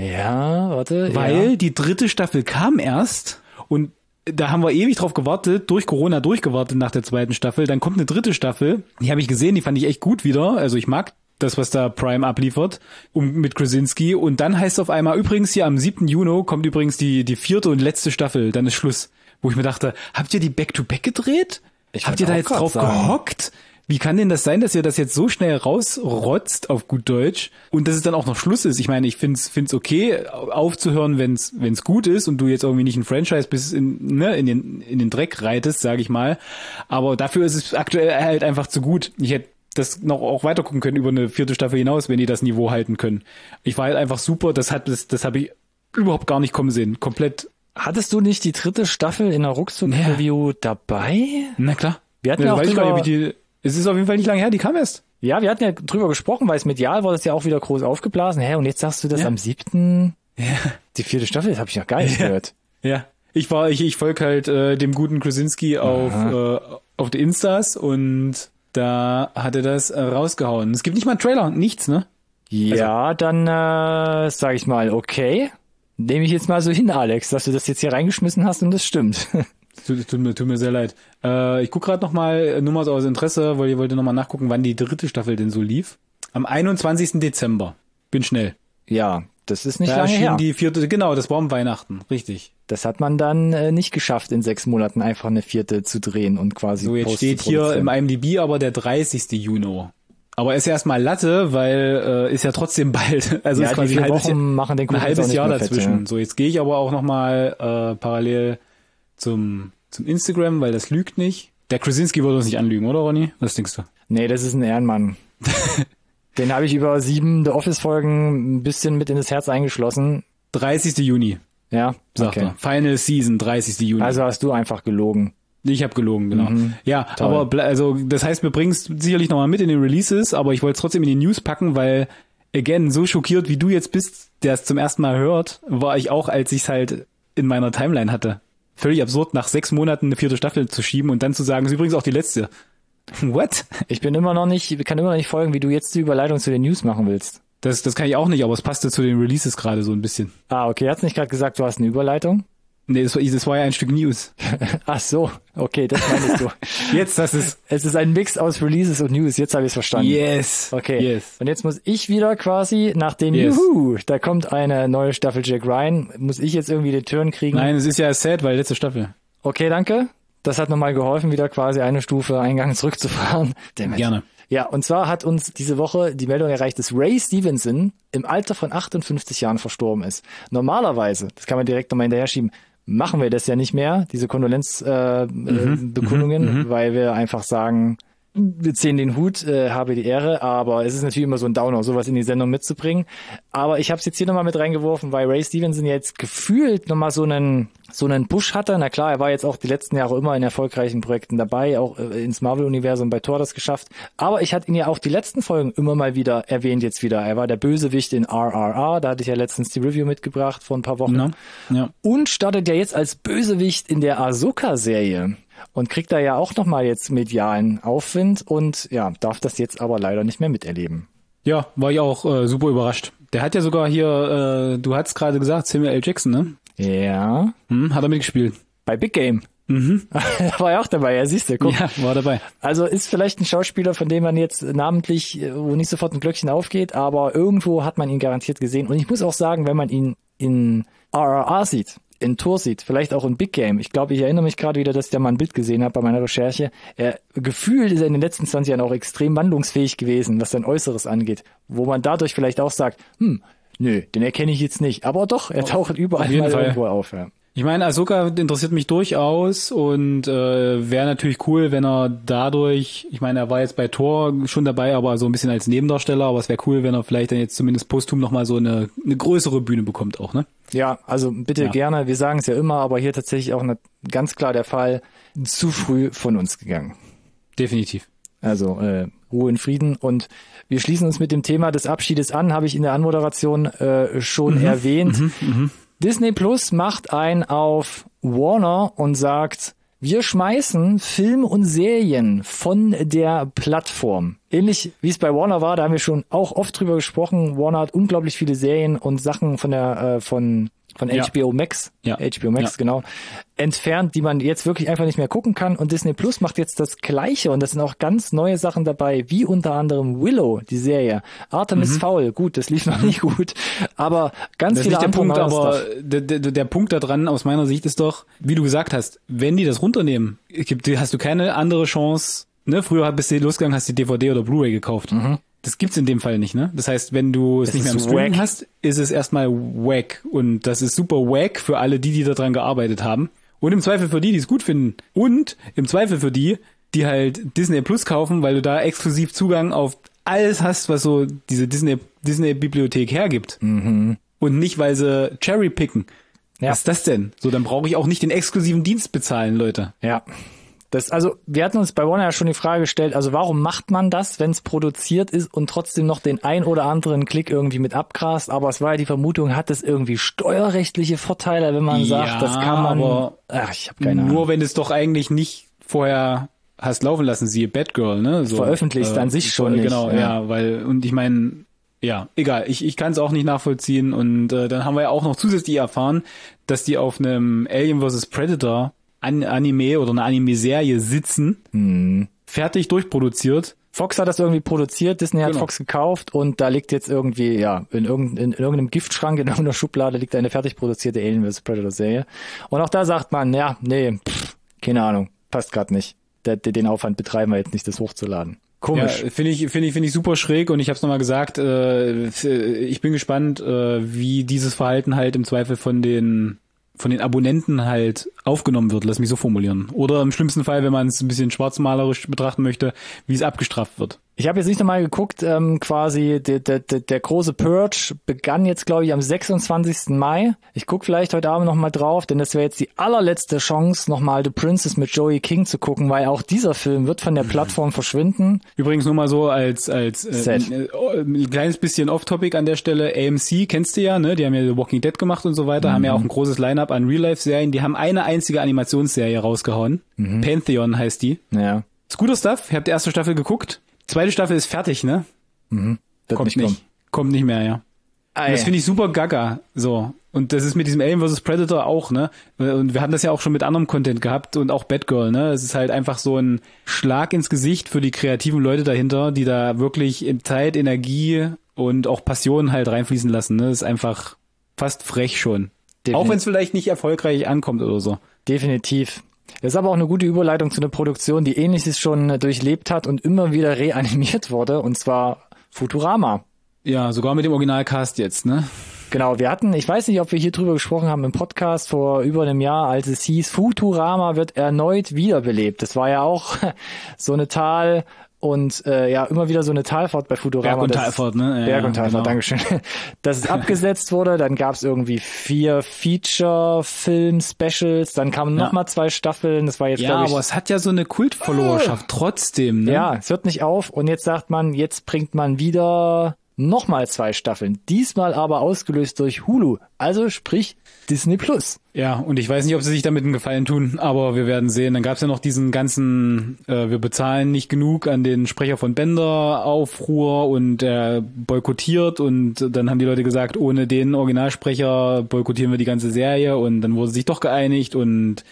Ja, warte. weil ja. die dritte Staffel kam erst und da haben wir ewig drauf gewartet, durch Corona durchgewartet nach der zweiten Staffel. Dann kommt eine dritte Staffel, die habe ich gesehen, die fand ich echt gut wieder. Also ich mag das, was da Prime abliefert, um, mit Krasinski. Und dann heißt es auf einmal, übrigens hier am siebten Juni kommt übrigens die die vierte und letzte Staffel, dann ist Schluss. Wo ich mir dachte, habt ihr die Back-to-Back gedreht? Ich Habt wollte ihr da auch jetzt grad drauf sagen. gehockt? Wie kann denn das sein, dass ihr das jetzt so schnell rausrotzt, auf gut Deutsch, und dass es dann auch noch Schluss ist? Ich meine, ich find's find's okay, aufzuhören, wenn's wenn's gut ist und du jetzt irgendwie nicht ein Franchise bis in ne in den in den Dreck reitest, sage ich mal. Aber dafür ist es aktuell halt einfach zu gut. Ich hätte das noch auch weiter gucken können über eine vierte Staffel hinaus, wenn die das Niveau halten können. Ich war halt einfach super. Das hat das das habe ich überhaupt gar nicht kommen sehen. Komplett. Hattest du nicht die dritte Staffel in der Ruckzuck-Review dabei? Na klar. Wir hatten Ja, ja auch weiß ich gar nicht, drüber, ob ich die, es ist auf jeden Fall nicht lange her, die kam erst. ja, wir hatten ja drüber gesprochen, weil es medial war das ja auch wieder groß aufgeblasen. Hä, und jetzt sagst du das Ja. am siebten Ja. Die vierte Staffel, das habe ich noch gar nicht Ja. gehört. Ja. Ich war, ich, ich folge halt äh, dem guten Krasinski auf, äh, auf die Instas und da hat er das äh, rausgehauen. Es gibt nicht mal einen Trailer, nichts, ne? Ja, dann äh, sage ich mal, okay. Nehme ich jetzt mal so hin, Alex, dass du das jetzt hier reingeschmissen hast und das stimmt. Tut, tut, mir, tut mir sehr leid. Äh, ich gucke gerade nochmal, nur mal so aus Interesse, weil ich wollte nochmal nachgucken, wann die dritte Staffel denn so lief. Am einundzwanzigsten Dezember. Bin schnell. Ja, das ist nicht Da lange erschien her. die vierte, genau, das war um Weihnachten, richtig. Das hat man dann äh, nicht geschafft, in sechs Monaten einfach eine vierte zu drehen und quasi So, jetzt steht hier im IMDb aber der dreißigsten Juni. Aber ist ja erstmal Latte, weil äh, ist ja trotzdem bald. Also Ja, ist die quasi vier ein halbes, Wochen Jahr, machen den ein Kuchen jetzt auch halbes nicht Jahr mehr fett, dazwischen. ja. So, jetzt gehe ich aber auch nochmal äh, parallel zum zum Instagram, weil das lügt nicht. Der Krasinski würde uns nicht anlügen, oder Ronny? Was denkst du? Nee, das ist ein Ehrenmann. Den habe ich über sieben The Office-Folgen ein bisschen mit in das Herz eingeschlossen. dreißigsten Juni, Ja, sagt okay. er. Final Season, dreißigsten Juni. Also hast du einfach gelogen. Ich habe gelogen, genau. Mhm. Ja, Toll. aber ble- also das heißt, wir bringen es sicherlich nochmal mit in den Releases, aber ich wollte es trotzdem in die News packen, weil, again, so schockiert wie du jetzt bist, der es zum ersten Mal hört, war ich auch, als ich es halt in meiner Timeline hatte. Völlig absurd, nach sechs Monaten eine vierte Staffel zu schieben und dann zu sagen, ist übrigens auch die letzte. What? Ich bin immer noch nicht, kann immer noch nicht folgen, wie du jetzt die Überleitung zu den News machen willst. Das, das kann ich auch nicht, aber es passte zu den Releases gerade so ein bisschen. Ah, okay, hat's nicht gerade gesagt, du hast eine Überleitung? Nee, das war, das war ja ein Stück News. Ach so, okay, das meinst du. Jetzt, das ist... Es ist ein Mix aus Releases und News, jetzt habe ich es verstanden. Yes. Okay, Yes. und jetzt muss ich wieder quasi nach den Yes. Juhu, da kommt eine neue Staffel Jack Ryan, muss ich jetzt irgendwie den Turn kriegen? Nein, es ist ja sad, weil letzte Staffel. Okay, danke. Das hat nochmal geholfen, wieder quasi eine Stufe Eingang zurückzufahren. Dammit. Gerne. Ja, und zwar hat uns diese Woche die Meldung erreicht, dass Ray Stevenson im Alter von achtundfünfzig Jahren verstorben ist. Normalerweise, das kann man direkt nochmal hinterher schieben, machen wir das ja nicht mehr, diese Kondolenzbekundungen, äh, Mhm, Bekundungen, weil wir einfach sagen, wir ziehen den Hut, äh, habe die Ehre, aber es ist natürlich immer so ein Downer, sowas in die Sendung mitzubringen. Aber ich habe es jetzt hier nochmal mit reingeworfen, weil Ray Stevenson jetzt gefühlt nochmal so einen so einen Push hatte. Na klar, er war jetzt auch die letzten Jahre immer in erfolgreichen Projekten dabei, auch äh, ins Marvel-Universum bei Thor das geschafft. Aber ich hatte ihn ja auch die letzten Folgen immer mal wieder erwähnt jetzt wieder. Er war der Bösewicht in R R R, da hatte ich ja letztens die Review mitgebracht vor ein paar Wochen. No. Ja. Und startet ja jetzt als Bösewicht in der Ahsoka-Serie. Und kriegt da ja auch nochmal jetzt medialen Aufwind und ja, darf das jetzt aber leider nicht mehr miterleben. Ja, war ich auch äh, super überrascht. Der hat ja sogar hier, äh, du hast gerade gesagt, Samuel L. Jackson, ne? Ja, Hm, hat er mitgespielt. bei Big Game. Mhm. War ja auch dabei, ja, siehst du, guck. Ja, war dabei. Also ist vielleicht ein Schauspieler, von dem man jetzt namentlich, wo nicht sofort ein Glöckchen aufgeht, aber irgendwo hat man ihn garantiert gesehen. Und ich muss auch sagen, wenn man ihn in R R R sieht, in Tour sieht, vielleicht auch in Big Game. Ich glaube, ich erinnere mich gerade wieder, dass ich da mal ein Bild gesehen habe bei meiner Recherche. Er, gefühlt ist er in den letzten zwanzig Jahren auch extrem wandlungsfähig gewesen, was sein Äußeres angeht. Wo man dadurch vielleicht auch sagt, hm, nö, den erkenne ich jetzt nicht. Aber doch, er taucht überall mal Fall. irgendwo auf. Ja. Ich meine, Ahsoka interessiert mich durchaus und äh, wäre natürlich cool, wenn er dadurch, ich meine, er war jetzt bei Thor schon dabei, aber so ein bisschen als Nebendarsteller, aber es wäre cool, wenn er vielleicht dann jetzt zumindest posthum nochmal so eine, eine größere Bühne bekommt auch, ne? Ja, also bitte ja. gerne, wir sagen es ja immer, aber hier tatsächlich auch eine, ganz klar der Fall, zu früh von uns gegangen. Definitiv. Also äh, Ruhe in Frieden und wir schließen uns mit dem Thema des Abschiedes an, habe ich in der Anmoderation äh, schon mhm. erwähnt. Mhm. Mhm. Disney Plus macht ein auf Warner und sagt, wir schmeißen Film und Serien von der Plattform. Ähnlich wie es bei Warner war, da haben wir schon auch oft drüber gesprochen. Warner hat unglaublich viele Serien und Sachen von der äh, von von ja. H B O Max, ja. H B O Max, ja. genau, entfernt, die man jetzt wirklich einfach nicht mehr gucken kann. Und Disney Plus macht jetzt das Gleiche und das sind auch ganz neue Sachen dabei, wie unter anderem Willow, die Serie. Artemis mhm. Fowl, gut, das lief noch nicht gut, aber ganz das viele ist nicht andere der Punkt, aber Stuff. der, der, der Punkt da dran aus meiner Sicht ist doch, wie du gesagt hast, wenn die das runternehmen, hast du keine andere Chance, ne? Früher bist du losgegangen, hast die D V D oder Blu-ray gekauft. Mhm. Das gibt's in dem Fall nicht, ne? Das heißt, wenn du es das nicht mehr im Streaming wack. hast, ist es erstmal wack. Und das ist super wack für alle die, die daran gearbeitet haben. Und im Zweifel für die, die es gut finden. Und im Zweifel für die, die halt Disney Plus kaufen, weil du da exklusiv Zugang auf alles hast, was so diese Disney, Disney-Bibliothek hergibt. Mhm. Und nicht, weil sie Cherry picken. Ja. Was ist das denn? So, dann brauche ich auch nicht den exklusiven Dienst bezahlen, Leute. Ja. Das, also, wir hatten uns bei Warner ja schon die Frage gestellt, also warum macht man das, wenn es produziert ist und trotzdem noch den ein oder anderen Klick irgendwie mit abgrast? Aber es war ja die Vermutung, hat es irgendwie steuerrechtliche Vorteile, wenn man ja, sagt, das kann man, aber ach, ich habe keine Ahnung. Nur wenn es doch eigentlich nicht vorher hast laufen lassen, siehe Batgirl, ne? So, veröffentlicht äh, an sich schon nicht. Genau, ja, ja weil, und ich meine, ja, egal, ich, ich kann es auch nicht nachvollziehen und äh, dann haben wir ja auch noch zusätzlich erfahren, dass die auf einem Alien versus. Predator An- Anime oder eine Anime-Serie sitzen, hm. fertig durchproduziert. Fox hat das irgendwie produziert, Disney hat Genau. Fox gekauft und da liegt jetzt irgendwie, ja, in, irgendein, in irgendeinem Giftschrank, in irgendeiner Schublade liegt eine fertig produzierte Alien versus. Predator Serie. Und auch da sagt man, ja, nee, pff, keine Ahnung, passt gerade nicht. Der, der, den Aufwand betreiben wir jetzt nicht, das hochzuladen. Komisch. Ja, finde ich, finde ich, finde ich super schräg und ich habe es nochmal gesagt, äh, ich bin gespannt, äh, wie dieses Verhalten halt im Zweifel von den von den Abonnenten halt aufgenommen wird, lass mich so formulieren. Oder im schlimmsten Fall, wenn man es ein bisschen schwarzmalerisch betrachten möchte, wie es abgestraft wird. Ich habe jetzt nicht nochmal geguckt, ähm, quasi der, der, der, der große Purge begann jetzt, glaube ich, am sechsundzwanzigsten Mai. Ich gucke vielleicht heute Abend nochmal drauf, denn das wäre jetzt die allerletzte Chance, nochmal The Princess mit Joey King zu gucken, weil auch dieser Film wird von der Plattform verschwinden. Übrigens nur mal so als als äh, äh, ein kleines bisschen Off-Topic an der Stelle. A M C kennst du ja, ne? Die haben ja The Walking Dead gemacht und so weiter, mhm. haben ja auch ein großes Line-Up an Real-Life-Serien. Die haben eine einzige Animationsserie rausgehauen. Mhm. Pantheon heißt die. Ja. Ist guter Stuff. Ich habe die erste Staffel geguckt. Zweite Staffel ist fertig, ne? Mhm. Kommt nicht, nicht. Kommt nicht mehr, ja. Ah, und das ja. finde ich super gaga, so. Und das ist mit diesem Alien versus. Predator auch, ne? Und wir hatten das ja auch schon mit anderem Content gehabt und auch Batgirl, ne? Es ist halt einfach so ein Schlag ins Gesicht für die kreativen Leute dahinter, die da wirklich Zeit, Energie und auch Passion halt reinfließen lassen, ne? Das ist einfach fast frech schon. Definitiv. Auch wenn es vielleicht nicht erfolgreich ankommt oder so. Definitiv. Das ist aber auch eine gute Überleitung zu einer Produktion, die Ähnliches schon durchlebt hat und immer wieder reanimiert wurde, und zwar Futurama. Ja, sogar mit dem Originalcast jetzt, ne? Genau, wir hatten, ich weiß nicht, ob wir hier drüber gesprochen haben im Podcast vor über einem Jahr, als es hieß, Futurama wird erneut wiederbelebt. Das war ja auch so eine Tal- und äh, ja, immer wieder so eine Talfahrt bei Futurama. Berg und Talfahrt, ne? Berg und ja, Talfahrt, genau. Dankeschön. Dass es abgesetzt wurde, dann gab es irgendwie vier Feature-Film-Specials, dann kamen Ja. nochmal zwei Staffeln, das war jetzt, Ja, glaube ich... aber es hat ja so eine Kultfollowerschaft trotzdem, ne? Ja, es hört nicht auf und jetzt sagt man, jetzt bringt man wieder nochmal zwei Staffeln. Diesmal aber ausgelöst durch Hulu, also sprich Disney Plus. Ja, und ich weiß nicht, ob sie sich damit einen Gefallen tun, aber wir werden sehen. Dann gab es ja noch diesen ganzen, äh, wir bezahlen nicht genug an den Sprecher von Bender Aufruhr und er boykottiert und dann haben die Leute gesagt, ohne den Originalsprecher boykottieren wir die ganze Serie und dann wurde sich doch geeinigt und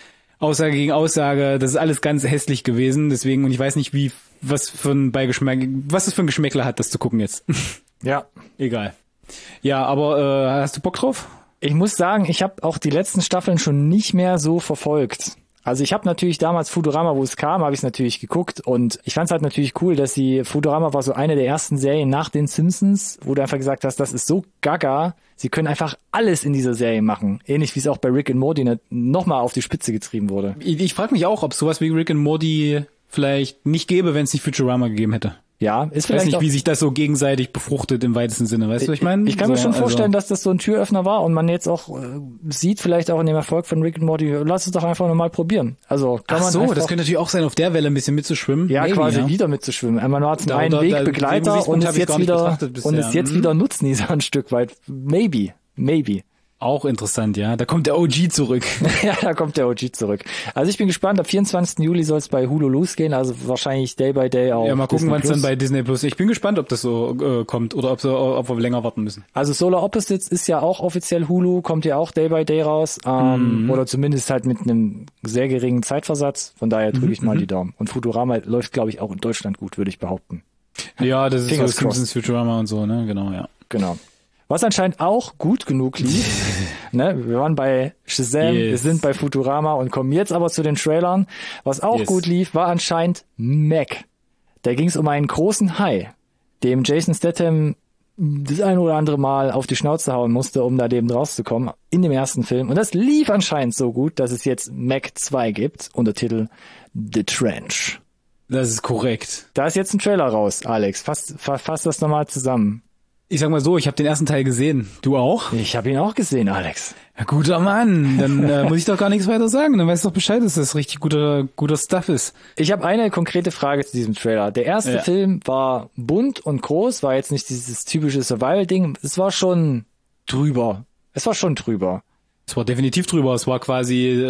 Aussage gegen Aussage, das ist alles ganz hässlich gewesen, deswegen, und ich weiß nicht, wie, was für ein Beigeschmack, was es für ein Geschmäckler hat, das zu gucken jetzt. Ja. Egal. Ja, aber äh, hast du Bock drauf? Ich muss sagen, ich habe auch die letzten Staffeln schon nicht mehr so verfolgt. Also ich habe natürlich damals Futurama, wo es kam, habe ich es natürlich geguckt und ich fand es halt natürlich cool, dass sie, Futurama war so eine der ersten Serien nach den Simpsons, wo du einfach gesagt hast, das ist so gaga, sie können einfach alles in dieser Serie machen. Ähnlich wie es auch bei Rick and Morty nochmal auf die Spitze getrieben wurde. Ich, ich frage mich auch, ob sowas wie Rick and Morty vielleicht nicht gäbe, wenn es nicht Futurama gegeben hätte. Ja, ist ich vielleicht weiß nicht, auch, wie sich das so gegenseitig befruchtet im weitesten Sinne. Weißt du, was ich meine? Ich kann mir so, schon vorstellen, also, dass das so ein Türöffner war und man jetzt auch äh, sieht, vielleicht auch in dem Erfolg von Rick and Morty, lass es doch einfach nur mal probieren. Also kann ach man so, einfach, das könnte natürlich auch sein, auf der Welle ein bisschen mitzuschwimmen. Ja, Maybe, quasi ja. wieder mitzuschwimmen. Man war zum Da- einen da- da- den Wegbegleiter Gesichtspunkt und hab ist ich jetzt gar nicht wieder betrachtet bisher. und ist jetzt Mhm. wieder Nutznießer ein Stück weit. Maybe, maybe. Auch interessant, ja. Da kommt der O G zurück. Ja, da kommt der O G zurück. Also ich bin gespannt, ab vierundzwanzigsten Juli soll es bei Hulu losgehen, also wahrscheinlich Day by Day auch. Ja, mal gucken, Disney wann es dann Plus. bei Disney Plus. Ich bin gespannt, ob das so äh, kommt oder ob, so, ob wir länger warten müssen. Also Solar Opposites ist ja auch offiziell Hulu, kommt ja auch Day by Day raus, ähm, Mhm. oder zumindest halt mit einem sehr geringen Zeitversatz. Von daher drücke ich mal die Daumen. Und Futurama läuft, glaube ich, auch in Deutschland gut, würde ich behaupten. Ja, das ist so Fingers Simpsons, Futurama und so, ne? Genau, ja. Genau. Was anscheinend auch gut genug lief, ne? Wir waren bei Shazam, Yes. wir sind bei Futurama und kommen jetzt aber zu den Trailern. Was auch Yes. gut lief, war anscheinend Meg. Da ging es um einen großen Hai, dem Jason Statham das ein oder andere Mal auf die Schnauze hauen musste, um da lebend rauszukommen, in dem ersten Film. Und das lief anscheinend so gut, dass es jetzt Meg zwei gibt, unter Titel The Trench. Das ist korrekt. Da ist jetzt ein Trailer raus, Alex. Fass, fass, fass das nochmal zusammen. Ich sag mal so, ich habe den ersten Teil gesehen. Du auch? Ich habe ihn auch gesehen, Alex. Ja, guter Mann. Dann äh, muss ich doch gar nichts weiter sagen. Dann weißt du doch Bescheid, dass das richtig guter guter Stuff ist. Ich habe eine konkrete Frage zu diesem Trailer. Der erste Ja. Film war bunt und groß, war jetzt nicht dieses typische Survival-Ding. Es war schon drüber. Es war schon drüber. Es war definitiv drüber. Es war quasi äh,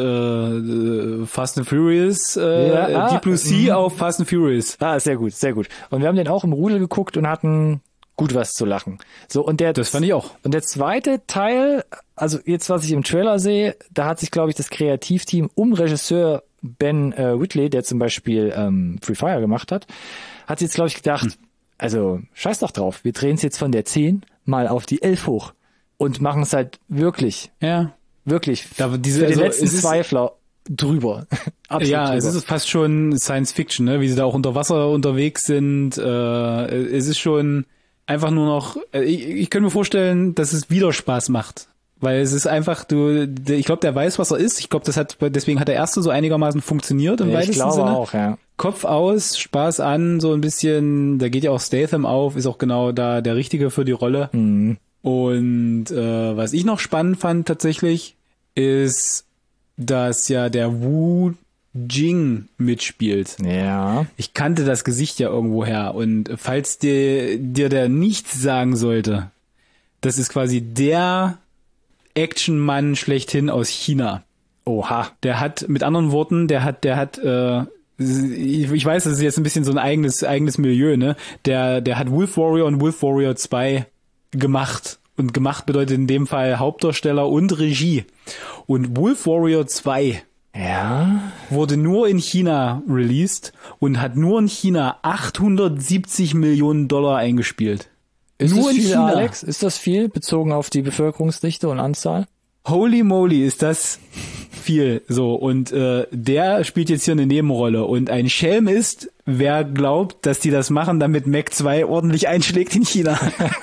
äh, Fast and Furious, äh, Ja, ah, Deep Blue Sea mhm. auf Fast and Furious. Ah, sehr gut, sehr gut. Und wir haben den auch im Rudel geguckt und hatten gut was zu lachen. So, und der, Das fand ich auch. und der zweite Teil, also jetzt, was ich im Trailer sehe, da hat sich, glaube ich, das Kreativteam um Regisseur Ben äh, Whitley, der zum Beispiel ähm, Free Fire gemacht hat, hat sich jetzt, glaube ich, gedacht, Hm. also scheiß doch drauf, wir drehen es jetzt von der zehn mal auf die elf hoch und machen es halt wirklich, Ja. wirklich Da, diese, für den also, letzten es ist- Zweifler drüber. Absolut Ja, drüber. es ist fast schon Science Fiction, ne? Wie sie da auch unter Wasser unterwegs sind. Äh, es ist schon einfach nur noch, äh, ich, ich könnte mir vorstellen, dass es wieder Spaß macht. Weil es ist einfach, du, der- ich glaube, der weiß, was er ist. Ich glaube, das hat, deswegen hat der erste so einigermaßen funktioniert im Ja, ich weitesten glaube Sinne. auch, ja. Kopf aus, Spaß an, so ein bisschen, da geht ja auch Statham auf, ist auch genau da der Richtige für die Rolle. Mhm. Und äh, was ich noch spannend fand tatsächlich, ist, dass ja der Wu Jing mitspielt. Ja. Ich kannte das Gesicht ja irgendwoher und falls dir, dir der nichts sagen sollte, das ist quasi der Actionmann schlechthin aus China. Oha. Der hat, mit anderen Worten, der hat, der hat, äh, ich, ich weiß, das ist jetzt ein bisschen so ein eigenes, eigenes Milieu, ne? Der, der hat Wolf Warrior und Wolf Warrior zwei gemacht. Und gemacht bedeutet in dem Fall Hauptdarsteller und Regie. Und Wolf Warrior zwei Ja. wurde nur in China released und hat nur in China achthundertsiebzig Millionen Dollar eingespielt. Ist nur das in viel, China. Alex? Ist das viel, bezogen auf die Bevölkerungsdichte und Anzahl? Holy moly, ist das viel. So, und äh, der spielt jetzt hier eine Nebenrolle. Und ein Schelm ist, wer glaubt, dass die das machen, damit Mac zwei ordentlich einschlägt in China.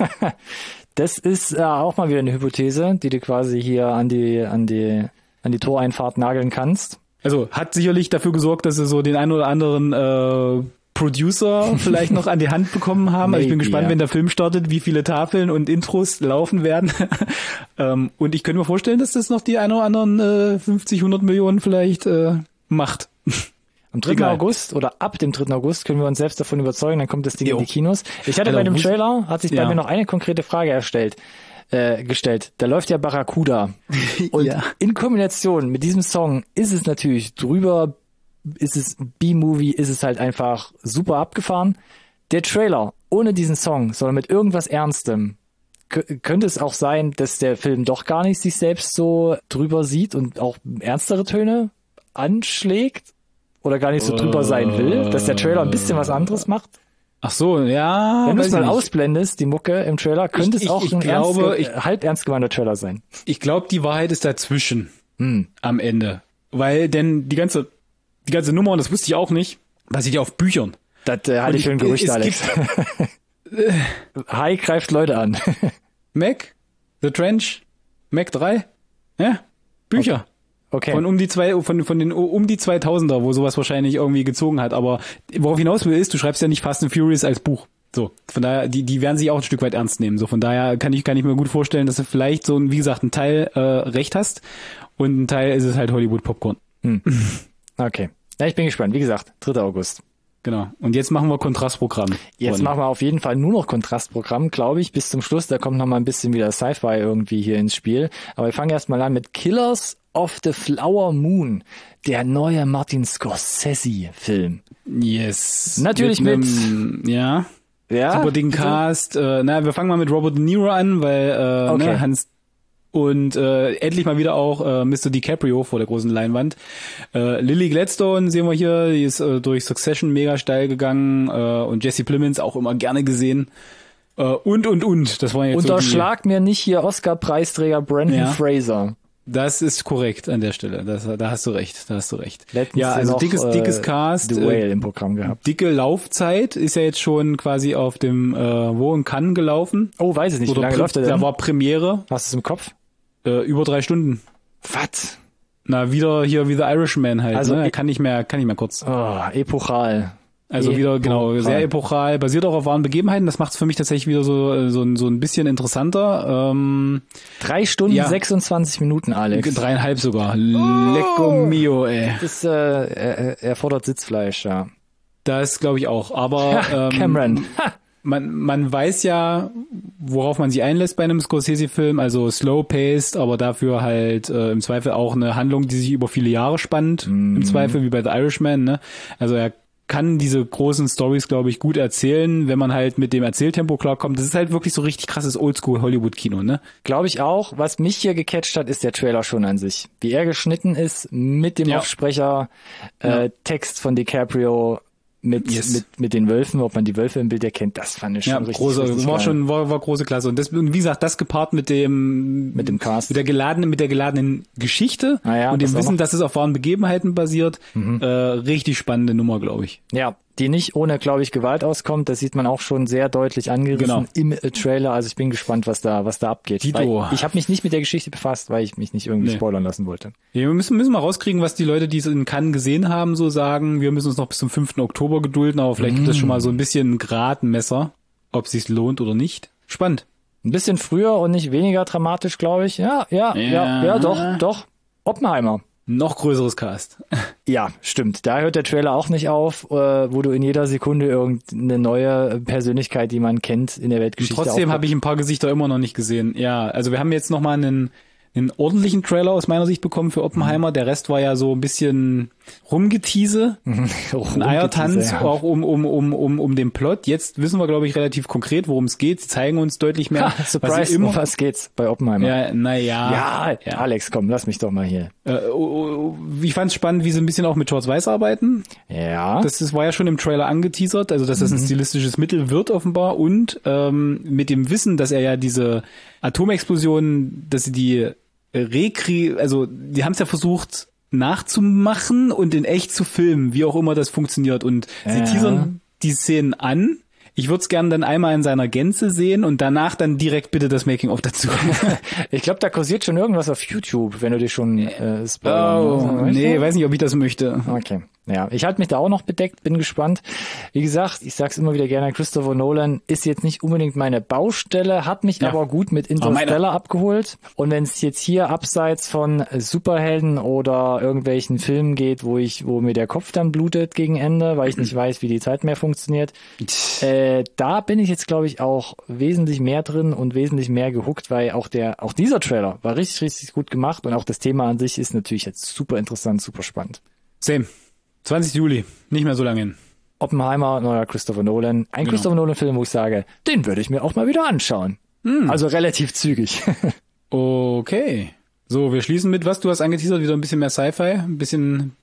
Das ist äh, auch mal wieder eine Hypothese, die du quasi hier an die, an die, an die Toreinfahrt nageln kannst. Also hat sicherlich dafür gesorgt, dass sie so den einen oder anderen äh, Producer vielleicht noch an die Hand bekommen haben. Also ich bin Maybe, gespannt, ja. wenn der Film startet, wie viele Tafeln und Intros laufen werden. ähm, und ich könnte mir vorstellen, dass das noch die ein oder anderen äh, fünfzig, hundert Millionen vielleicht äh, macht. Am dritten Egal. August oder ab dem dritten August können wir uns selbst davon überzeugen, dann kommt das Ding Jo. in die Kinos. Ich hatte Also, bei dem wus- Trailer, hat sich bei Ja. mir noch eine konkrete Frage erstellt, äh, gestellt. Da läuft ja Barracuda. Und Ja. in Kombination mit diesem Song ist es natürlich drüber, ist es B-Movie, ist es halt einfach super abgefahren. Der Trailer ohne diesen Song, sondern mit irgendwas Ernstem, k- könnte es auch sein, dass der Film doch gar nicht sich selbst so drüber sieht und auch ernstere Töne anschlägt oder gar nicht so drüber sein will, dass der Trailer ein bisschen was anderes macht. Ach so, ja. Wenn du weiß es mal ich nicht. ausblendest, die Mucke im Trailer, könnte Ich- es auch ich- ich ein glaube, ernst, ich- äh, halb ernst gemeinter Trailer sein. Ich glaube, die Wahrheit ist dazwischen Hm. am Ende. Weil denn die ganze, die ganze Nummer, und das wusste ich auch nicht, basiert ja auf Büchern. Das äh, halte Und ich für ein ich- Gerücht, es Alex. Hi greift Leute an. Mac, The Trench, Mac drei, ja, Bücher. Okay. Von um die zwei, von, von den um die zweitausender, wo sowas wahrscheinlich irgendwie gezogen hat. Aber worauf ich hinaus will, ist, du schreibst ja nicht Fast and Furious als Buch. So. Von daher, die, die werden sich auch ein Stück weit ernst nehmen. So. Von daher kann ich, kann ich mir gut vorstellen, dass du vielleicht so ein, wie gesagt, ein Teil, äh, recht hast. Und ein Teil ist es halt Hollywood Popcorn. Hm. Okay. Ja, ich bin gespannt. Wie gesagt, dritter August. Genau. Und jetzt machen wir Kontrastprogramm. Jetzt Ronny. machen wir auf jeden Fall nur noch Kontrastprogramm, glaube ich, bis zum Schluss. Da kommt noch mal ein bisschen wieder Sci-Fi irgendwie hier ins Spiel. Aber wir fangen erst mal an mit Killers of the Flower Moon, der neue Martin Scorsese-Film. Yes. Natürlich mit, einem, ja. Ja? Super dicken Cast. Äh, na, wir fangen mal mit Robert De Niro an, weil äh, Okay. ne, Hans und äh, endlich mal wieder auch äh, Mister DiCaprio vor der großen Leinwand. Äh, Lily Gladstone sehen wir hier, die ist äh, durch Succession mega steil gegangen äh, und Jesse Plemons auch immer gerne gesehen. Äh, und, und, und. Das waren jetzt so die, Unterschlag mir nicht hier Oscar-Preisträger Brandon Ja. Fraser. das ist korrekt an der Stelle. Das, da hast du recht, da hast du recht. Letztens Ja, also noch, dickes, äh, dickes Cast. The äh, Whale im Programm gehabt. Dicke Laufzeit ist ja jetzt schon quasi auf dem äh, wo in Cannes gelaufen. Oh, weiß ich nicht. Wie lange Pre- läuft der denn? Da war Premiere, Hast du es im Kopf? äh, über drei Stunden. Was? Na, wieder hier wie The Irishman halt, Also ne? ich- Kann nicht mehr, kann nicht mehr kurz. Oh, epochal. Also wieder, genau, Epochal. sehr epochal, basiert auch auf wahren Begebenheiten. Das macht es für mich tatsächlich wieder so, äh, so, ein- so ein bisschen interessanter. Ähm, Drei Stunden, Ja. sechsundzwanzig Minuten, Alex. dreieinhalb sogar. Lecco mio, ey. Das äh, er, er fordert Sitzfleisch, ja. Das glaube ich auch. Aber Ha, ähm, Cameron. Ha. man, man weiß ja, worauf man sich einlässt bei einem Scorsese-Film, also slow-paced, aber dafür halt äh, im Zweifel auch eine Handlung, die sich über viele Jahre spannt, Mhm. im Zweifel wie bei The Irishman, ne? Also er kann diese großen Stories, glaube ich, gut erzählen, wenn man halt mit dem Erzähltempo klarkommt. Das ist halt wirklich so richtig krasses Oldschool-Hollywood-Kino, ne? Glaube ich auch. Was mich hier gecatcht hat, ist der Trailer schon an sich. Wie er geschnitten ist, mit dem Ja. Aufsprecher, äh, Ja. Text von DiCaprio, mit, Yes. mit, mit den Wölfen, ob man die Wölfe im Bild erkennt, das fand ich schon Ja, richtig, große, richtig war geil. schon, war, war große Klasse. Und das, und wie gesagt, das gepaart mit dem, Mit dem Cast. mit der geladenen, mit der geladenen Geschichte Ah ja, und das dem auch Wissen, noch. dass es auf wahren Begebenheiten basiert, äh, richtig spannende Nummer, glaube ich. Ja, die nicht ohne, glaube ich, Gewalt auskommt. Das sieht man auch schon sehr deutlich angerissen Genau. im äh, Trailer. Also ich bin gespannt, was da, was da abgeht. Dito. Weil ich habe mich nicht mit der Geschichte befasst, weil ich mich nicht irgendwie Nee. spoilern lassen wollte. Ja, wir müssen, müssen mal rauskriegen, was die Leute, die es in Cannes gesehen haben, so sagen. Wir müssen uns noch bis zum fünften Oktober gedulden, aber vielleicht gibt es schon mal so ein bisschen ein Gradmesser, ob es sich lohnt oder nicht. Spannend. Ein bisschen früher und nicht weniger dramatisch, glaube ich. Ja, ja, ja, ja, Ja. doch, doch. Oppenheimer. Noch größeres Cast. Ja, stimmt. Da hört der Trailer auch nicht auf, äh, wo du in jeder Sekunde irgendeine neue Persönlichkeit, die man kennt, in der Weltgeschichte Trotzdem aufpoppt. habe ich ein paar Gesichter immer noch nicht gesehen. Ja, also wir haben jetzt noch mal einen, einen ordentlichen Trailer aus meiner Sicht bekommen für Oppenheimer. Der Rest war ja so ein bisschen Rumgetease, ein Eiertanz, ja. auch um, um, um, um, um den Plot. Jetzt wissen wir, glaube ich, relativ konkret, worum es geht. Sie zeigen uns deutlich mehr. Ha, Surprise, immer, um was geht's bei Oppenheimer? ja, naja. Ja, ja. Alex, komm, lass mich doch mal hier. Äh, oh, oh, ich fand es spannend, wie sie ein bisschen auch mit Schwarz-Weiß arbeiten. Ja. Das, das war ja schon im Trailer angeteasert, also dass das ein stilistisches Mittel wird offenbar und ähm, mit dem Wissen, dass er ja diese Atomexplosion, dass sie die rekre, also die haben es ja versucht nachzumachen und in echt zu filmen, wie auch immer das funktioniert und sie Ja. teasern die Szenen an. Ich würde es gerne dann einmal in seiner Gänze sehen und danach dann direkt bitte das Making-of dazu. Ich glaube, da kursiert schon irgendwas auf YouTube, wenn du dich schon äh, spoilern Oh, willst. nee, weiß nicht, ob ich das möchte. Okay. Ja, ich halte mich da auch noch bedeckt, bin gespannt. Wie gesagt, ich sag's immer wieder gerne, Christopher Nolan ist jetzt nicht unbedingt meine Baustelle, hat mich Ja. aber gut mit Aber Interstellar meine. abgeholt. Und wenn es jetzt hier abseits von Superhelden oder irgendwelchen Filmen geht, wo ich, wo mir der Kopf dann blutet gegen Ende, weil ich nicht weiß, wie die Zeit mehr funktioniert, äh, da bin ich jetzt, glaube ich, auch wesentlich mehr drin und wesentlich mehr gehuckt, weil auch der, auch dieser Trailer war richtig, richtig gut gemacht und auch das Thema an sich ist natürlich jetzt super interessant, super spannend. Same. zwanzigsten Juli, nicht mehr so lange hin. Oppenheimer, neuer Christopher Nolan. Ein Genau. Christopher Nolan-Film, wo ich sage, den würde ich mir auch mal wieder anschauen. Also relativ zügig. Okay. So, wir schließen mit was? Du hast angeteasert, wieder ein bisschen mehr Sci-Fi, ein bisschen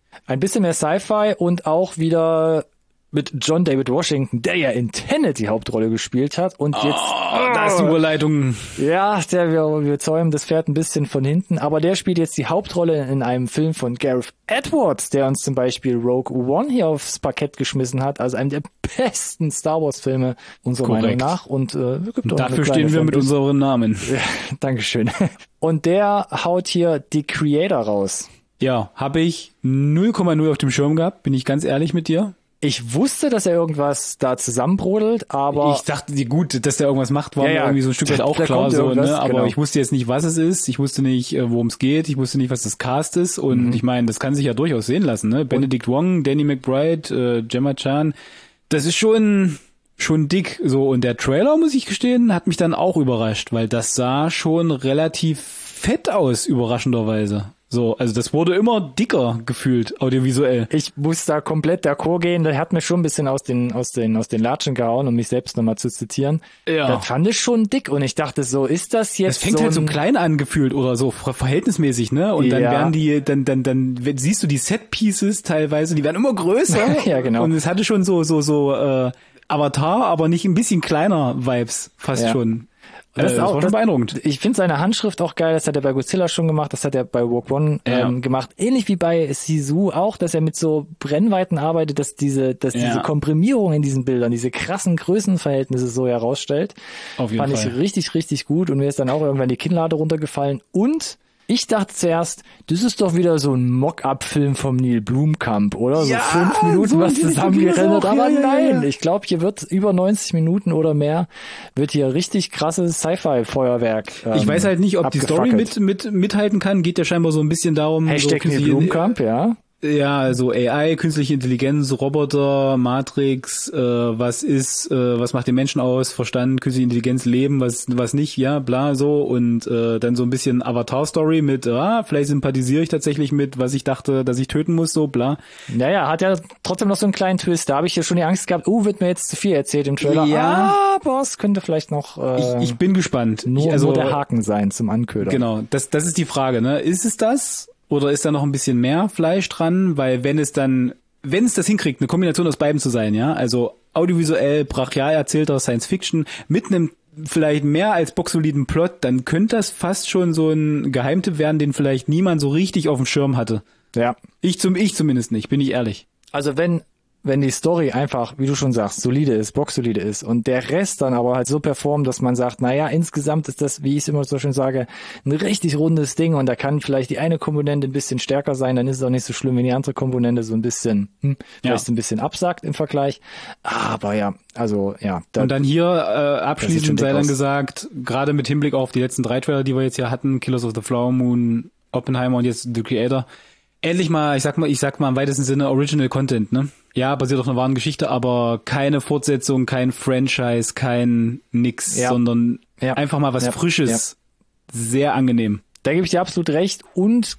Ein bisschen mehr Sci-Fi und auch wieder mit John David Washington, der ja in Tenet die Hauptrolle gespielt hat und jetzt... Oh, da ist die Überleitung. Ja, der, wir, wir zäumen das Pferd ein bisschen von hinten, aber der spielt jetzt die Hauptrolle in einem Film von Gareth Edwards, der uns zum Beispiel Rogue One hier aufs Parkett geschmissen hat, also einem der besten Star Wars Filme unserer Korrekt. Meinung nach. Und äh, gibt auch Dafür stehen wir mit unserem Namen. Ja, Dankeschön. Und der haut hier die Creator raus. Ja, habe ich null Komma null auf dem Schirm gehabt, bin ich ganz ehrlich mit dir. Ich wusste, dass er irgendwas da zusammenbrodelt, aber... Ich dachte, die gut, dass der irgendwas macht, war Ja, mir ja. irgendwie so ein Stück weit Da- auch da klar, kommt so, irgendwas, ne? Aber genau. ich wusste jetzt nicht, was es ist, ich wusste nicht, äh, worum es geht, ich wusste nicht, was das Cast ist und Mhm. ich meine, das kann sich ja durchaus sehen lassen, ne? Benedict Wong, Danny McBride, äh, Gemma Chan, das ist schon schon dick, so, und der Trailer, muss ich gestehen, hat mich dann auch überrascht, weil das sah schon relativ fett aus, überraschenderweise. So, also das wurde immer dicker gefühlt, audiovisuell. Ich muss da komplett d'accord gehen. Der hat mir schon ein bisschen aus den, aus den, aus den Latschen gehauen, um mich selbst nochmal zu zitieren. Ja. Das fand ich schon dick und ich dachte so, ist das jetzt Es fängt so halt so ein, klein an gefühlt oder so ver- verhältnismäßig, ne? Und dann Ja. werden die, dann, dann, dann wenn- siehst du die Set-Pieces teilweise, die werden immer größer. Ja, genau. Und es hatte schon so, so, so, äh, Avatar, aber nicht ein bisschen kleiner Vibes, fast Ja. schon. Und das Äh, ist auch, war schon das, beeindruckend. Ich finde seine Handschrift auch geil, das hat er bei Godzilla schon gemacht, das hat er bei Rogue One Ja. ähm, gemacht. Ähnlich wie bei Sisu auch, dass er mit so Brennweiten arbeitet, dass diese, dass Ja. diese Komprimierung in diesen Bildern, diese krassen Größenverhältnisse so herausstellt. Auf jeden Fand Fall. ich richtig, richtig gut und mir ist dann auch irgendwann die Kinnlade runtergefallen und ich dachte zuerst, das ist doch wieder so ein Mock-up-Film vom Neil Blomkamp, oder? So Ja, fünf Minuten so was in die Richtung zusammengerendert, ging es auch. aber Ja, ja, ja, nein, ja. ich glaube, hier wird über neunzig Minuten oder mehr, wird hier richtig krasses Sci-Fi-Feuerwerk. Ähm, Ich weiß halt nicht, ob die Story abgefackelt. mit, mit, mithalten kann, geht ja scheinbar so ein bisschen darum, Hashtag so Neil künstliche- Blomkamp, ja. Ja, so A I, künstliche Intelligenz, Roboter, Matrix, äh, was ist, äh, was macht den Menschen aus, Verstand, künstliche Intelligenz, Leben, was was nicht, ja, bla, so, und äh, dann so ein bisschen Avatar-Story mit, ah, vielleicht sympathisiere ich tatsächlich mit, was ich dachte, dass ich töten muss, so, bla. Naja, hat ja trotzdem noch so einen kleinen Twist. Da habe ich ja schon die Angst gehabt, oh, wird mir jetzt zu viel erzählt im Trailer. Ja. Aber es könnte vielleicht noch äh, Ich, ich bin gespannt. nur, ich, also, nur der Haken sein zum Anködern. Genau, das, das ist die Frage, ne? Ist es das? Oder ist da noch ein bisschen mehr Fleisch dran? Weil wenn es dann, wenn es das hinkriegt, eine Kombination aus beiden zu sein, ja, also audiovisuell, brachial erzählter Science Fiction mit einem vielleicht mehr als boxsoliden Plot, dann könnte das fast schon so ein Geheimtipp werden, den vielleicht niemand so richtig auf dem Schirm hatte. Ja. Ich zum, ich zumindest nicht, bin ich ehrlich. Also wenn wenn die Story einfach, wie du schon sagst, solide ist, boxsolide ist und der Rest dann aber halt so performt, dass man sagt, naja, insgesamt ist das, wie ich es immer so schön sage, ein richtig rundes Ding und da kann vielleicht die eine Komponente ein bisschen stärker sein, dann ist es auch nicht so schlimm, wenn die andere Komponente so ein bisschen, hm, vielleicht ein bisschen absackt im Vergleich. Aber ja, also ja. Da, Und dann hier äh, Das sieht schon abschließend dick sei dann aus. gesagt, gerade mit Hinblick auf die letzten drei Trailer, die wir jetzt hier hatten, Killers of the Flower Moon, Oppenheimer und jetzt The Creator, endlich mal, ich sag mal, ich sag mal im weitesten Sinne Original Content, ne? Ja, basiert auf einer wahren Geschichte, aber keine Fortsetzung, kein Franchise, kein nix, Ja. sondern Ja. einfach mal was Ja. Frisches. Sehr angenehm. Da gebe ich dir absolut recht und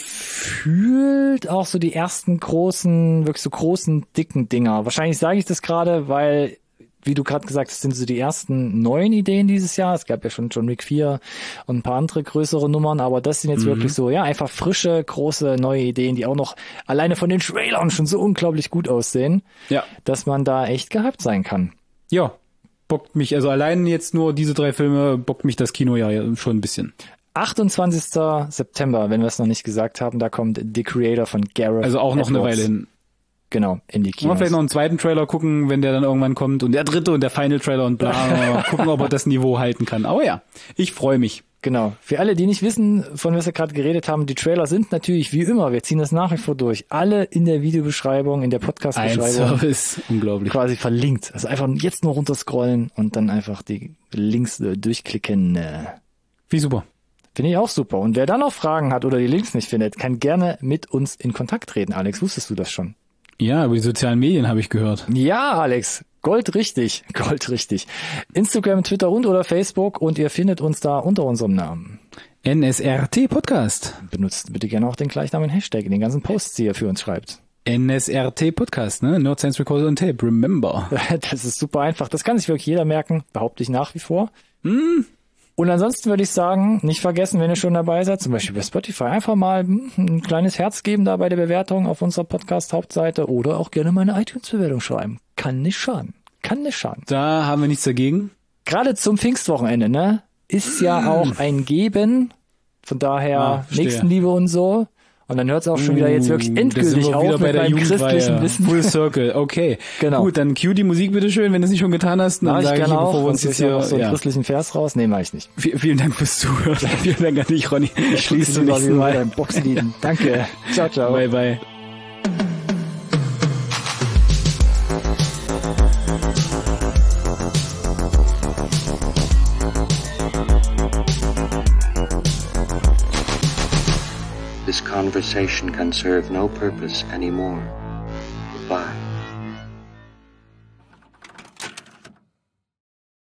gefühlt auch so die ersten großen, wirklich so großen, dicken Dinger. Wahrscheinlich sage ich das gerade, weil, wie du gerade gesagt hast, sind so die ersten neuen Ideen dieses Jahr. Es gab ja schon John Wick vier und ein paar andere größere Nummern, aber das sind jetzt Mhm. wirklich so, ja, einfach frische, große, neue Ideen, die auch noch alleine von den Trailern schon so unglaublich gut aussehen, Ja. dass man da echt gehypt sein kann. Ja. Bockt mich, also allein jetzt nur diese drei Filme, bockt mich das Kino ja schon ein bisschen. achtundzwanzigster September, wenn wir es noch nicht gesagt haben, da kommt The Creator von Gareth Also auch noch eine Edwards. Weile hin. Genau, in die Mal Kinos. vielleicht noch einen zweiten Trailer gucken, wenn der dann irgendwann kommt und der dritte und der Final Trailer und bla. Mal gucken, ob er das Niveau halten kann. Aber ja, ich freue mich. Genau. Für alle, die nicht wissen, von was wir gerade geredet haben, die Trailer sind natürlich wie immer, wir ziehen das nach wie vor durch, alle in der Videobeschreibung, in der Ein Podcast-Beschreibung Service. Unglaublich. quasi verlinkt. Also einfach jetzt nur runterscrollen und dann einfach die Links äh, durchklicken. Äh. Wie super. Finde ich auch super. Und wer da noch Fragen hat oder die Links nicht findet, kann gerne mit uns in Kontakt treten. Alex, wusstest du das schon? Ja, über die sozialen Medien habe ich gehört. Ja, Alex, goldrichtig, goldrichtig. Instagram, Twitter und oder Facebook und ihr findet uns da unter unserem Namen. N S R T Podcast. Benutzt bitte gerne auch den gleichnamigen Hashtag in den ganzen Posts, die ihr für uns schreibt. N S R T Podcast, ne? Nerd Science Recorded on Tape, remember. Das ist super einfach. Das kann sich wirklich jeder merken, behaupte ich nach wie vor. Hm. Und ansonsten würde ich sagen, nicht vergessen, wenn ihr schon dabei seid, zum Beispiel bei Spotify, einfach mal ein kleines Herz geben da bei der Bewertung auf unserer Podcast-Hauptseite oder auch gerne mal eine iTunes-Bewertung schreiben. Kann nicht schaden. Kann nicht schaden. Da haben wir nichts dagegen. Gerade zum Pfingstwochenende, ne? Ist ja auch ein Geben. Von daher Ah, verstehe. Nächstenliebe und so. Und dann hört es auch schon wieder jetzt wirklich Uh, da sind endgültig wir auf wieder mit bei der meinem christlichen Jugendweihe. Wissen. Full Circle, okay. Genau. Gut, dann cue die Musik bitte schön, wenn du es nicht schon getan hast. Dann Mach ich sage ich, gerne auch. bevor wir Und uns jetzt hier hier... auch so einen Ja. christlichen Vers raus. Nee, mach ich nicht. V- Vielen Dank fürs Zuhören. Vielen Dank an dich, Ronny. Ich schließe zum mal nächsten wieder Mal. beim Boxlieden. Danke. Ciao, ciao. Bye, bye. This conversation can serve no purpose anymore.